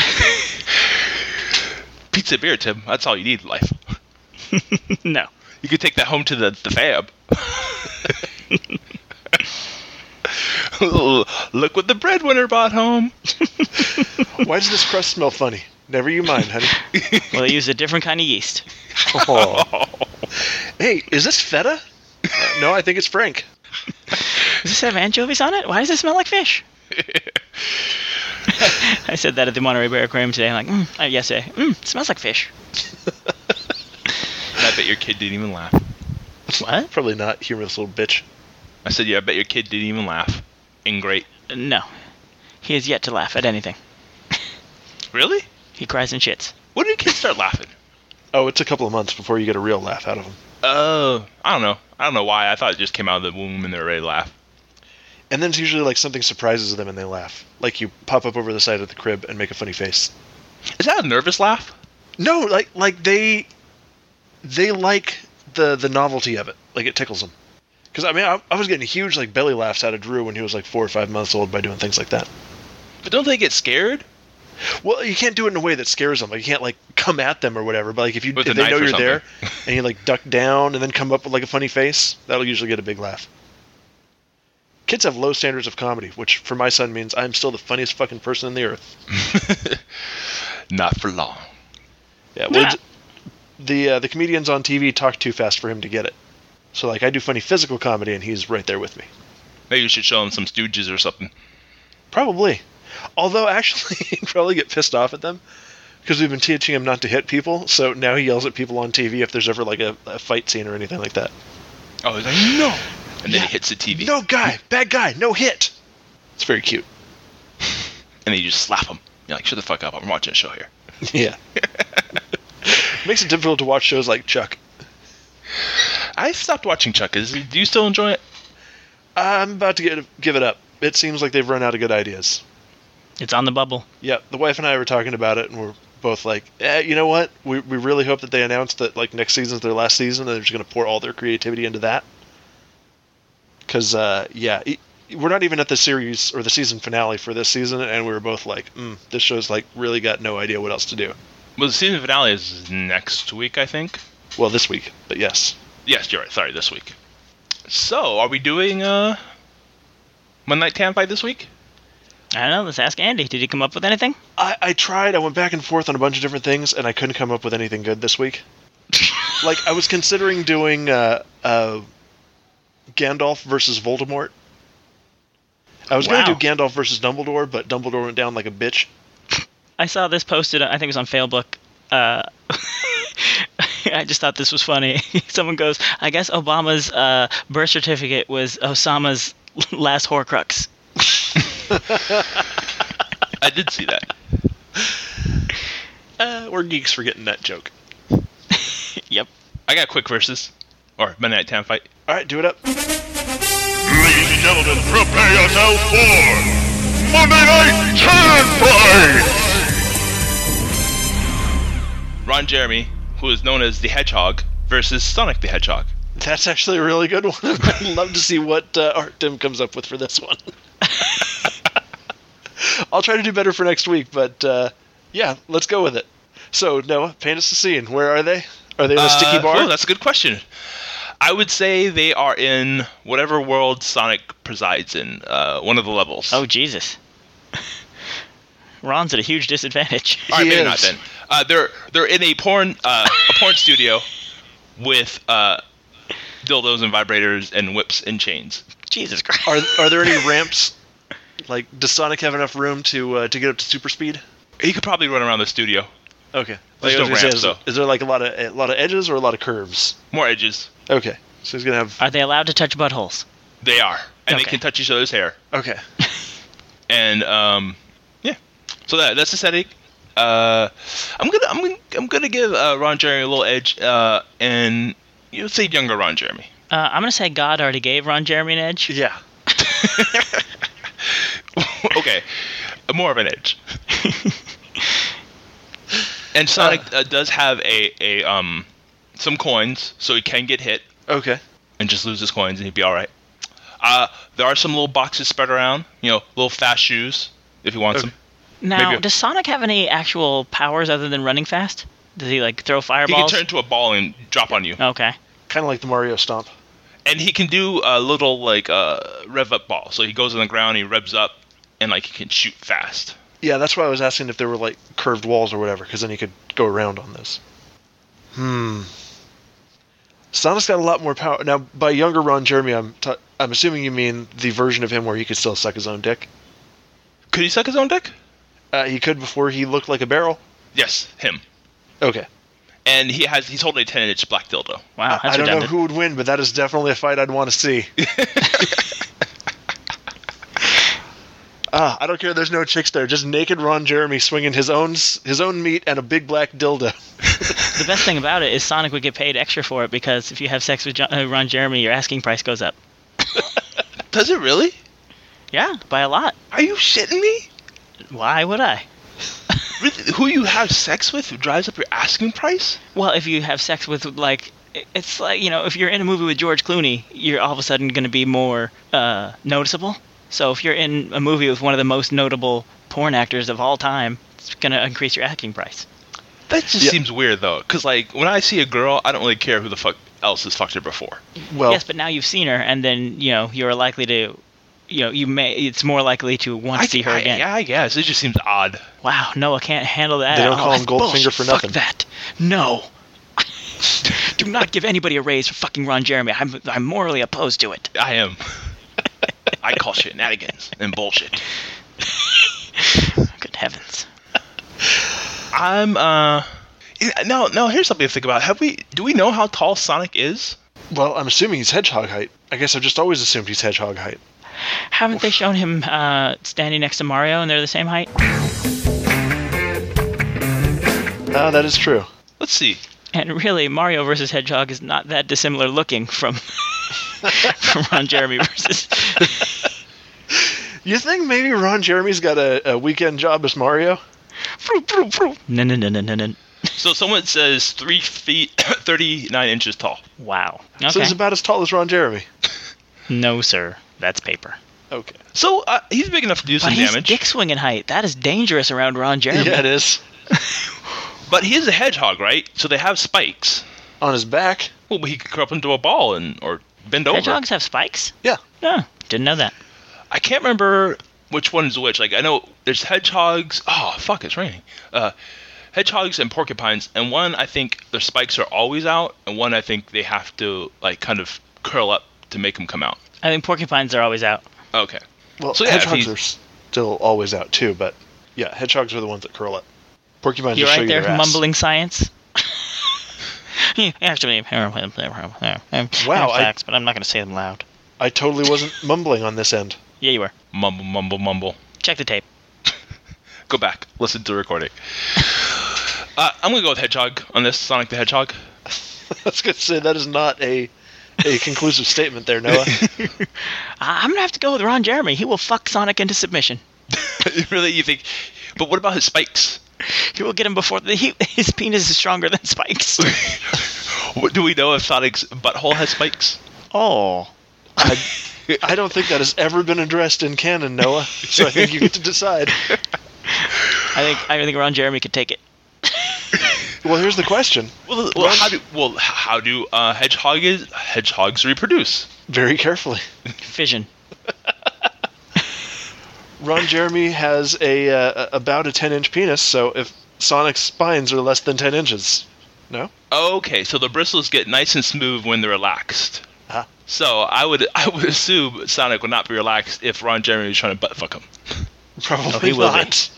Pizza and beer, Tim. That's all you need in life. No. You could take that home to the fab. Look what the breadwinner brought home. Why does this crust smell funny? Never you mind, honey. Well, they used a different kind of yeast. Oh. Hey, is this feta? No, I think it's Frank. Does this have anchovies on it? Why does it smell like fish? I said that at the Monterey Bay Aquarium today. I'm like, yesterday. Smells like fish. And I bet your kid didn't even laugh. What? Probably not. Humorless little bitch. I said, yeah, I bet your kid didn't even laugh. Ingrate. No. He has yet to laugh at anything. Really? He cries and shits. When did kids start laughing? Oh, it's a couple of months before you get a real laugh out of them. I don't know. I don't know why. I thought it just came out of the womb and they're ready to laugh. And then it's usually like something surprises them and they laugh. Like you pop up over the side of the crib and make a funny face. Is that a nervous laugh? No, like they like the novelty of it. Like it tickles them. Because I mean, I was getting huge like belly laughs out of Drew when he was like 4 or 5 months old by doing things like that. But don't they get scared? Well, you can't do it in a way that scares them. Like you can't like come at them or whatever. But like if With a they knife know or you're something. there and you like duck down and then come up with like a funny face, that'll usually get a big laugh. Kids have low standards of comedy, which for my son means I'm still the funniest fucking person in the earth. Not for long. Yeah, well, the comedians on TV talk too fast for him to get it. So like I do funny physical comedy and he's right there with me. Maybe you should show him some Stooges or something. Probably. Although actually he'd probably get pissed off at them because we've been teaching him not to hit people. So now he yells at people on TV if there's ever like a fight scene or anything like that. Oh, he's like, no! And then he hits the TV. No guy, bad guy, no hit. It's very cute. And then you just slap him. You're like, shut the fuck up, I'm watching a show here. Yeah. Makes it difficult to watch shows like Chuck. I've stopped watching Chuck. Do you still enjoy it? I'm about to give it up. It seems like they've run out of good ideas. It's on the bubble. Yeah, the wife and I were talking about it, and we're both like, you know what? We really hope that they announce that like next season's their last season, and they're just going to pour all their creativity into that. Because, we're not even at the series or the season finale for this season, and we were both like, this show's like really got no idea what else to do. Well, the season finale is next week, I think. Well, this week, but yes. Yes, you're right. Sorry, this week. So, are we doing One Night Tan Fight this week? I don't know. Let's ask Andy. Did he come up with anything? I tried. I went back and forth on a bunch of different things, and I couldn't come up with anything good this week. Like, I was considering doing Gandalf versus Voldemort. I was going to do Gandalf versus Dumbledore, but Dumbledore went down like a bitch. I saw this posted, I think it was on Failbook. I just thought this was funny. Someone goes, I guess Obama's birth certificate was Osama's last Horcrux. I did see that. We're geeks for getting that joke. Yep. I got quick verses. Or Monday Night Tan Fight. All right, do it up. Ladies and gentlemen, prepare yourself for Monday Night Tan Fight! Ron Jeremy, who is known as the Hedgehog, versus Sonic the Hedgehog. That's actually a really good one. I'd love to see what art Tim comes up with for this one. I'll try to do better for next week, but yeah, let's go with it. So, Noah, paint us the scene. Where are they? Are they in a sticky bar? Oh, that's a good question. I would say they are in whatever world Sonic presides in, one of the levels. Oh, Jesus. Ron's at a huge disadvantage. All right, He maybe is. not then. They're in a porn studio with dildos and vibrators and whips and chains. Jesus Christ. Are there any ramps? Like, does Sonic have enough room to get up to super speed? He could probably run around the studio. Okay. There's Like, I no was gonna ramps, say, though. is there like a lot of edges or a lot of curves? More edges. Okay. So he's gonna have. Are they allowed to touch buttholes? They are, and they Okay. can touch each other's hair. Okay. And yeah. So that's the setting. I'm gonna give Ron Jeremy a little edge, and you would say younger Ron Jeremy. I'm going to say God already gave Ron Jeremy an edge. Yeah. Okay, more of an edge. And Sonic does have a some coins, so he can get hit Okay. and just lose his coins, and he'd be all right. There are some little boxes spread around, little fast shoes if he wants them. Now, Maybe- does Sonic have any actual powers other than running fast? Does he, like, throw He fireballs? can turn into a ball and drop on you, Okay. Kind of like the Mario Stomp. and he can do a little rev up ball. So he goes on the ground, he revs up, and he can shoot fast. Yeah, that's why I was asking if there were like curved walls or whatever, because then you could go around on this. Sonic's got a lot more power now. By younger Ron Jeremy, I'm assuming you mean the version of him where he could still suck his own dick. Could he suck his own dick? He could before he looked like a barrel? Yes, him. Okay. And he's holding a 10-inch black dildo. Wow, that's I don't know redundant. who would win, but that is definitely a fight I'd want to see. I don't care. There's no chicks there. Just naked Ron Jeremy swinging his own meat and a big black dildo. The best thing about it is Sonic would get paid extra for it because if you have sex with Ron Jeremy, your asking price goes up. Does it really? Yeah, by a lot. Are you shitting me? Why would I? Really? Who you have sex with who drives up your asking price? Well, if you have sex with, like, it's like, if you're in a movie with George Clooney, you're all of a sudden going to be more noticeable. So if you're in a movie with one of the most notable porn actors of all time, it's going to increase your asking price. That just seems weird, though. Because, like, when I see a girl, I don't really care who the fuck else has fucked her before. Well, yes, but now you've seen her, and then, you're likely to... it's more likely to want to see her again. Yeah, I guess. It just seems odd. Wow, Noah can't handle that. They don't call him that's Goldfinger bullshit. for nothing. Fuck that. No. Do not give anybody a raise for fucking Ron Jeremy. I'm morally opposed to it. I am. I call shenanigans and bullshit. Good heavens. I'm, No, here's something to think about. Do we know how tall Sonic is? Well, I'm assuming he's hedgehog height. I guess I've just always assumed he's hedgehog height. Haven't they shown him standing next to Mario and they're the same height? That is true. Let's see. And really, Mario versus Hedgehog is not that dissimilar looking from Ron Jeremy versus... You think maybe Ron Jeremy's got a weekend job as Mario? No. So someone says 3 feet, 39 inches tall. Wow. Okay. So he's about as tall as Ron Jeremy. No, sir. That's paper. Okay. So he's big enough to do some But he's damage. dick swinging height. That is dangerous around Ron Jeremy. Yeah, it is. But he is a hedgehog, right? So they have spikes. On his back? Well, but he could curl up into a ball or bend over. Hedgehogs have spikes? Yeah. No, didn't know that. I can't remember which one's which. Like, I know there's hedgehogs. Oh, fuck, it's raining. Hedgehogs and porcupines, and one, I think their spikes are always out, and one, I think they have to, like, kind of curl up to make them come out. I think porcupines are always out. Okay. Well, So, yeah, hedgehogs are still always out, too, but yeah, hedgehogs are the ones that curl up. Porcupines You're just show right you there, their ass. mumbling science. Actually, Wow, facts, but I'm not going to say them loud. I totally wasn't mumbling on this end. Yeah, you were. Mumble, mumble, mumble. Check the tape. Go back. Listen to the recording. I'm going to go with Hedgehog on this, Sonic the Hedgehog. I was going to say, that is not a conclusive statement there, Noah. I'm going to have to go with Ron Jeremy. He will fuck Sonic into submission. Really, you think... But what about his spikes? He will get him before... his penis is stronger than Spike's. Do we know if Sonic's butthole has spikes? Oh. I don't think that has ever been addressed in canon, Noah, so I think you get to decide. I think Ron Jeremy could take it. Well, here's the question. How do hedgehogs reproduce? Very carefully. Fission. Ron Jeremy has about a 10-inch penis, so if Sonic's spines are less than 10 inches. No? Okay, so the bristles get nice and smooth when they're relaxed. Huh? So I would assume Sonic would not be relaxed if Ron Jeremy was trying to butt fuck him. Probably he will not.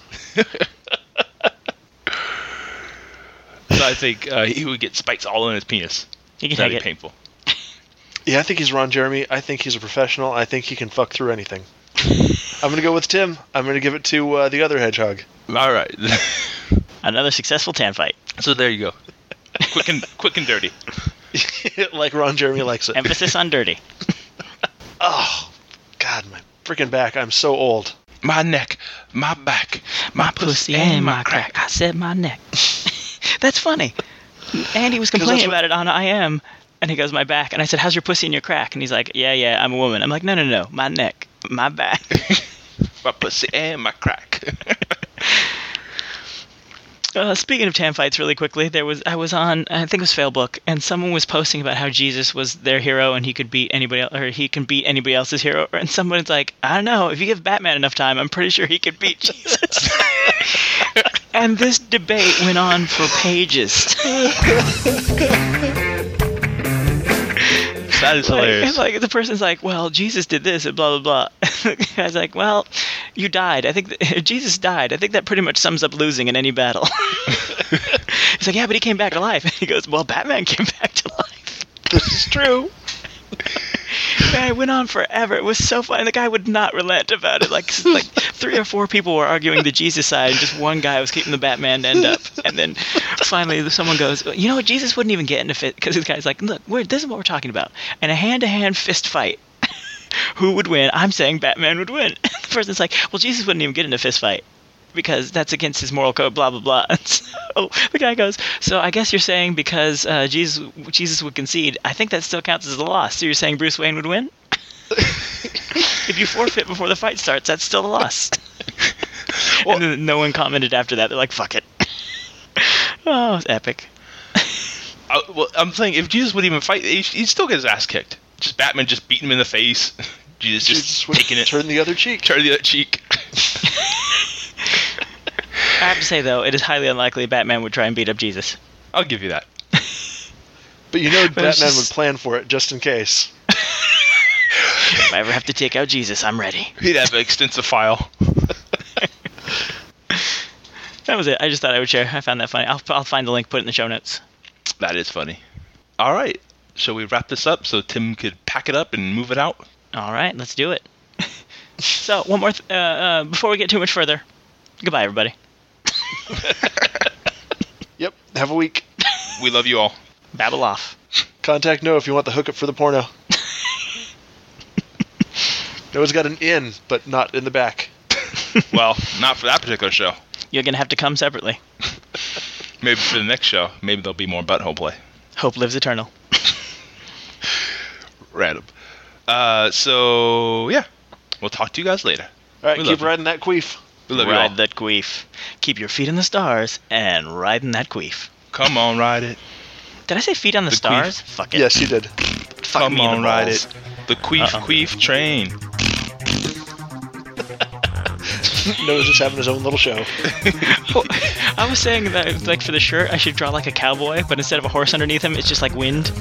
So I think he would get spikes all in his penis. He can That'd take be it. painful. Yeah, I think he's Ron Jeremy. I think he's a professional. I think he can fuck through anything. I'm going to go with Tim. I'm going to give it to the other hedgehog. All right. Another successful tan fight. So there you go. Quick and dirty. Like Ron Jeremy likes it. Emphasis on dirty. Oh, God, my freaking back. I'm so old. My neck, my back, My pussy and my crack. I said my neck. That's funny. Andy was complaining about it on IM, and he goes, my back. And I said, how's your pussy and your crack? And he's like, yeah, I'm a woman. I'm like, no, my neck, my back. My pussy and my crack. Speaking of tan fights, really quickly, I was on, I think it was Failbook, and someone was posting about how Jesus was their hero and he could beat anybody else, or he can beat anybody else's hero. And someone's like, I don't know, if you give Batman enough time, I'm pretty sure he could beat Jesus. And this debate went on for pages. That is hilarious. Like the person's like, well, Jesus did this and blah, blah, blah. The guy's like, well, you died. I think Jesus died. I think that pretty much sums up losing in any battle. He's like, yeah, but he came back to life. And he goes, well, Batman came back to life. This is true. Man, it went on forever. It was so fun. The guy would not relent about it. Like 3 or 4 people were arguing the Jesus side, and just one guy was keeping the Batman end up. And then finally someone goes, you know what, Jesus wouldn't even get into fit, because the guy's like, look, this is what we're talking about. In a hand-to-hand fist fight, who would win? I'm saying Batman would win. The person's like, well, Jesus wouldn't even get into a fist fight, because that's against his moral code, blah, blah, blah. And so the guy goes, so I guess you're saying because Jesus would concede, I think that still counts as a loss. So you're saying Bruce Wayne would win? If you forfeit before the fight starts, that's still a loss. Well, and then no one commented after that. They're like, fuck it. Oh, it's epic. Well, I'm saying, if Jesus would even fight, he'd still get his ass kicked. Just Batman just beating him in the face. Jesus just taking it. Turn the other cheek. Turn the other cheek. I have to say, though, it is highly unlikely Batman would try and beat up Jesus. I'll give you that. But you know Batman would plan for it, just in case. If I ever have to take out Jesus, I'm ready. He'd have an extensive file. That was it. I just thought I would share. I found that funny. I'll find the link, put it in the show notes. That is funny. All right. Shall we wrap this up so Tim could pack it up and move it out? All right, let's do it. So, one more before we get too much further. Goodbye, everybody. Yep. Have a week. We love you all. Babble off. Contact Noah if you want the hookup for the porno. Noah's got an in, but not in the back. Well, not for that particular show. You're going to have to come separately. Maybe for the next show. Maybe there'll be more butthole play. Hope lives eternal. Random. So, yeah. We'll talk to you guys later. All right, keep riding that queef. We love you all. Ride that queef. Keep your feet in the stars and riding that queef. Come on, ride it. Did I say feet on the stars? Queef. Fuck it. Yes, you did. Fuck Come me in on, the ride balls. it. The queef train. Noah's just having his own little show. Well, I was saying that, like, for the shirt, I should draw like a cowboy, but instead of a horse underneath him, it's just like wind.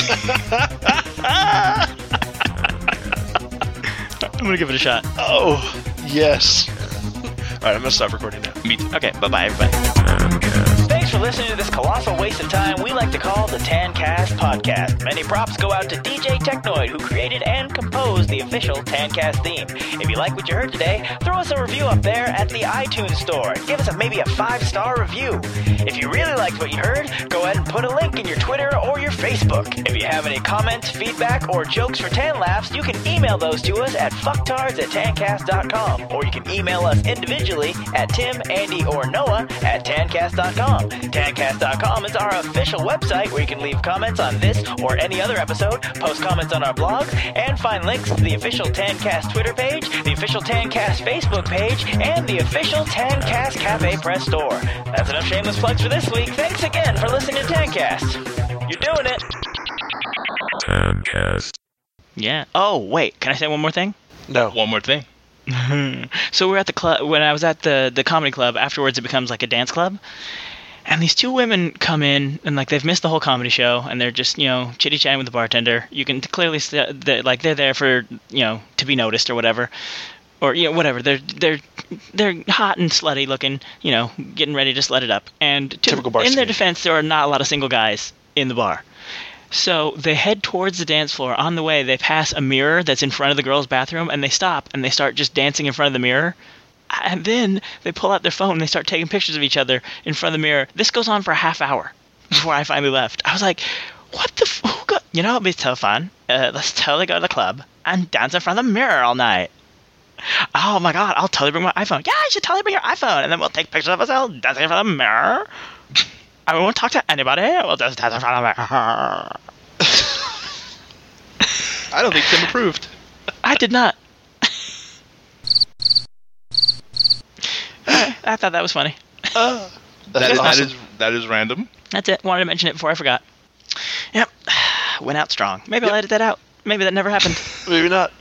I'm gonna give it a shot. Oh, yes. All right, I'm gonna stop recording now. Me too. Okay, bye-bye, everybody. Thanks for listening to this colossal waste of time we like to call the Tancast Podcast. Many props go out to DJ Technoid, who created and composed the official Tancast theme. If you like what you heard today, throw us a review up there at the iTunes store. Give us maybe a 5-star review. If you really liked what you heard, go ahead and put a link in your Twitter or your Facebook. If you have any comments, feedback, or jokes for Tan Laughs, you can email those to us at fucktards@tancast.com, or you can email us individually at Tim, Andy, or Noah at tancast.com. Tancast.com is our official website where you can leave comments on this or any other episode, post comments on our blog, and find links to the official Tancast Twitter page, the official Tancast Facebook page, and the official Tancast Cafe Press store. That's enough shameless plugs for this week. Thanks again for listening to Tancast. You're doing it. Tancast. Yeah. Oh, wait. Can I say one more thing? No. One more thing. So we're at the club. When I was at the comedy club, afterwards it becomes like a dance club. And these 2 women come in, and like they've missed the whole comedy show, and they're just, chitty-chatting with the bartender. You can clearly see that, like, they're there for, to be noticed or whatever. Or, whatever. They're hot and slutty looking, getting ready to slut it up. And Typical bar in their scene. defense, there are not a lot of single guys in the bar. So they head towards the dance floor. On the way, they pass a mirror that's in front of the girls' bathroom, and they stop, and they start just dancing in front of the mirror. And then they pull out their phone and they start taking pictures of each other in front of the mirror. This goes on for a half hour before I finally left. I was like, what the fuck? It'd be so fun. Let's totally go to the club and dance in front of the mirror all night. Oh my god, I'll totally bring my iPhone. Yeah, you should totally bring your iPhone. And then we'll take pictures of ourselves dancing in front of the mirror. I won't talk to anybody. We'll just dance in front of the mirror. I don't think Tim approved. I did not. I thought that was funny. That is random. That's it. Wanted to mention it before I forgot. Yep. Went out strong. Maybe I'll edit that out. Maybe that never happened. Maybe not.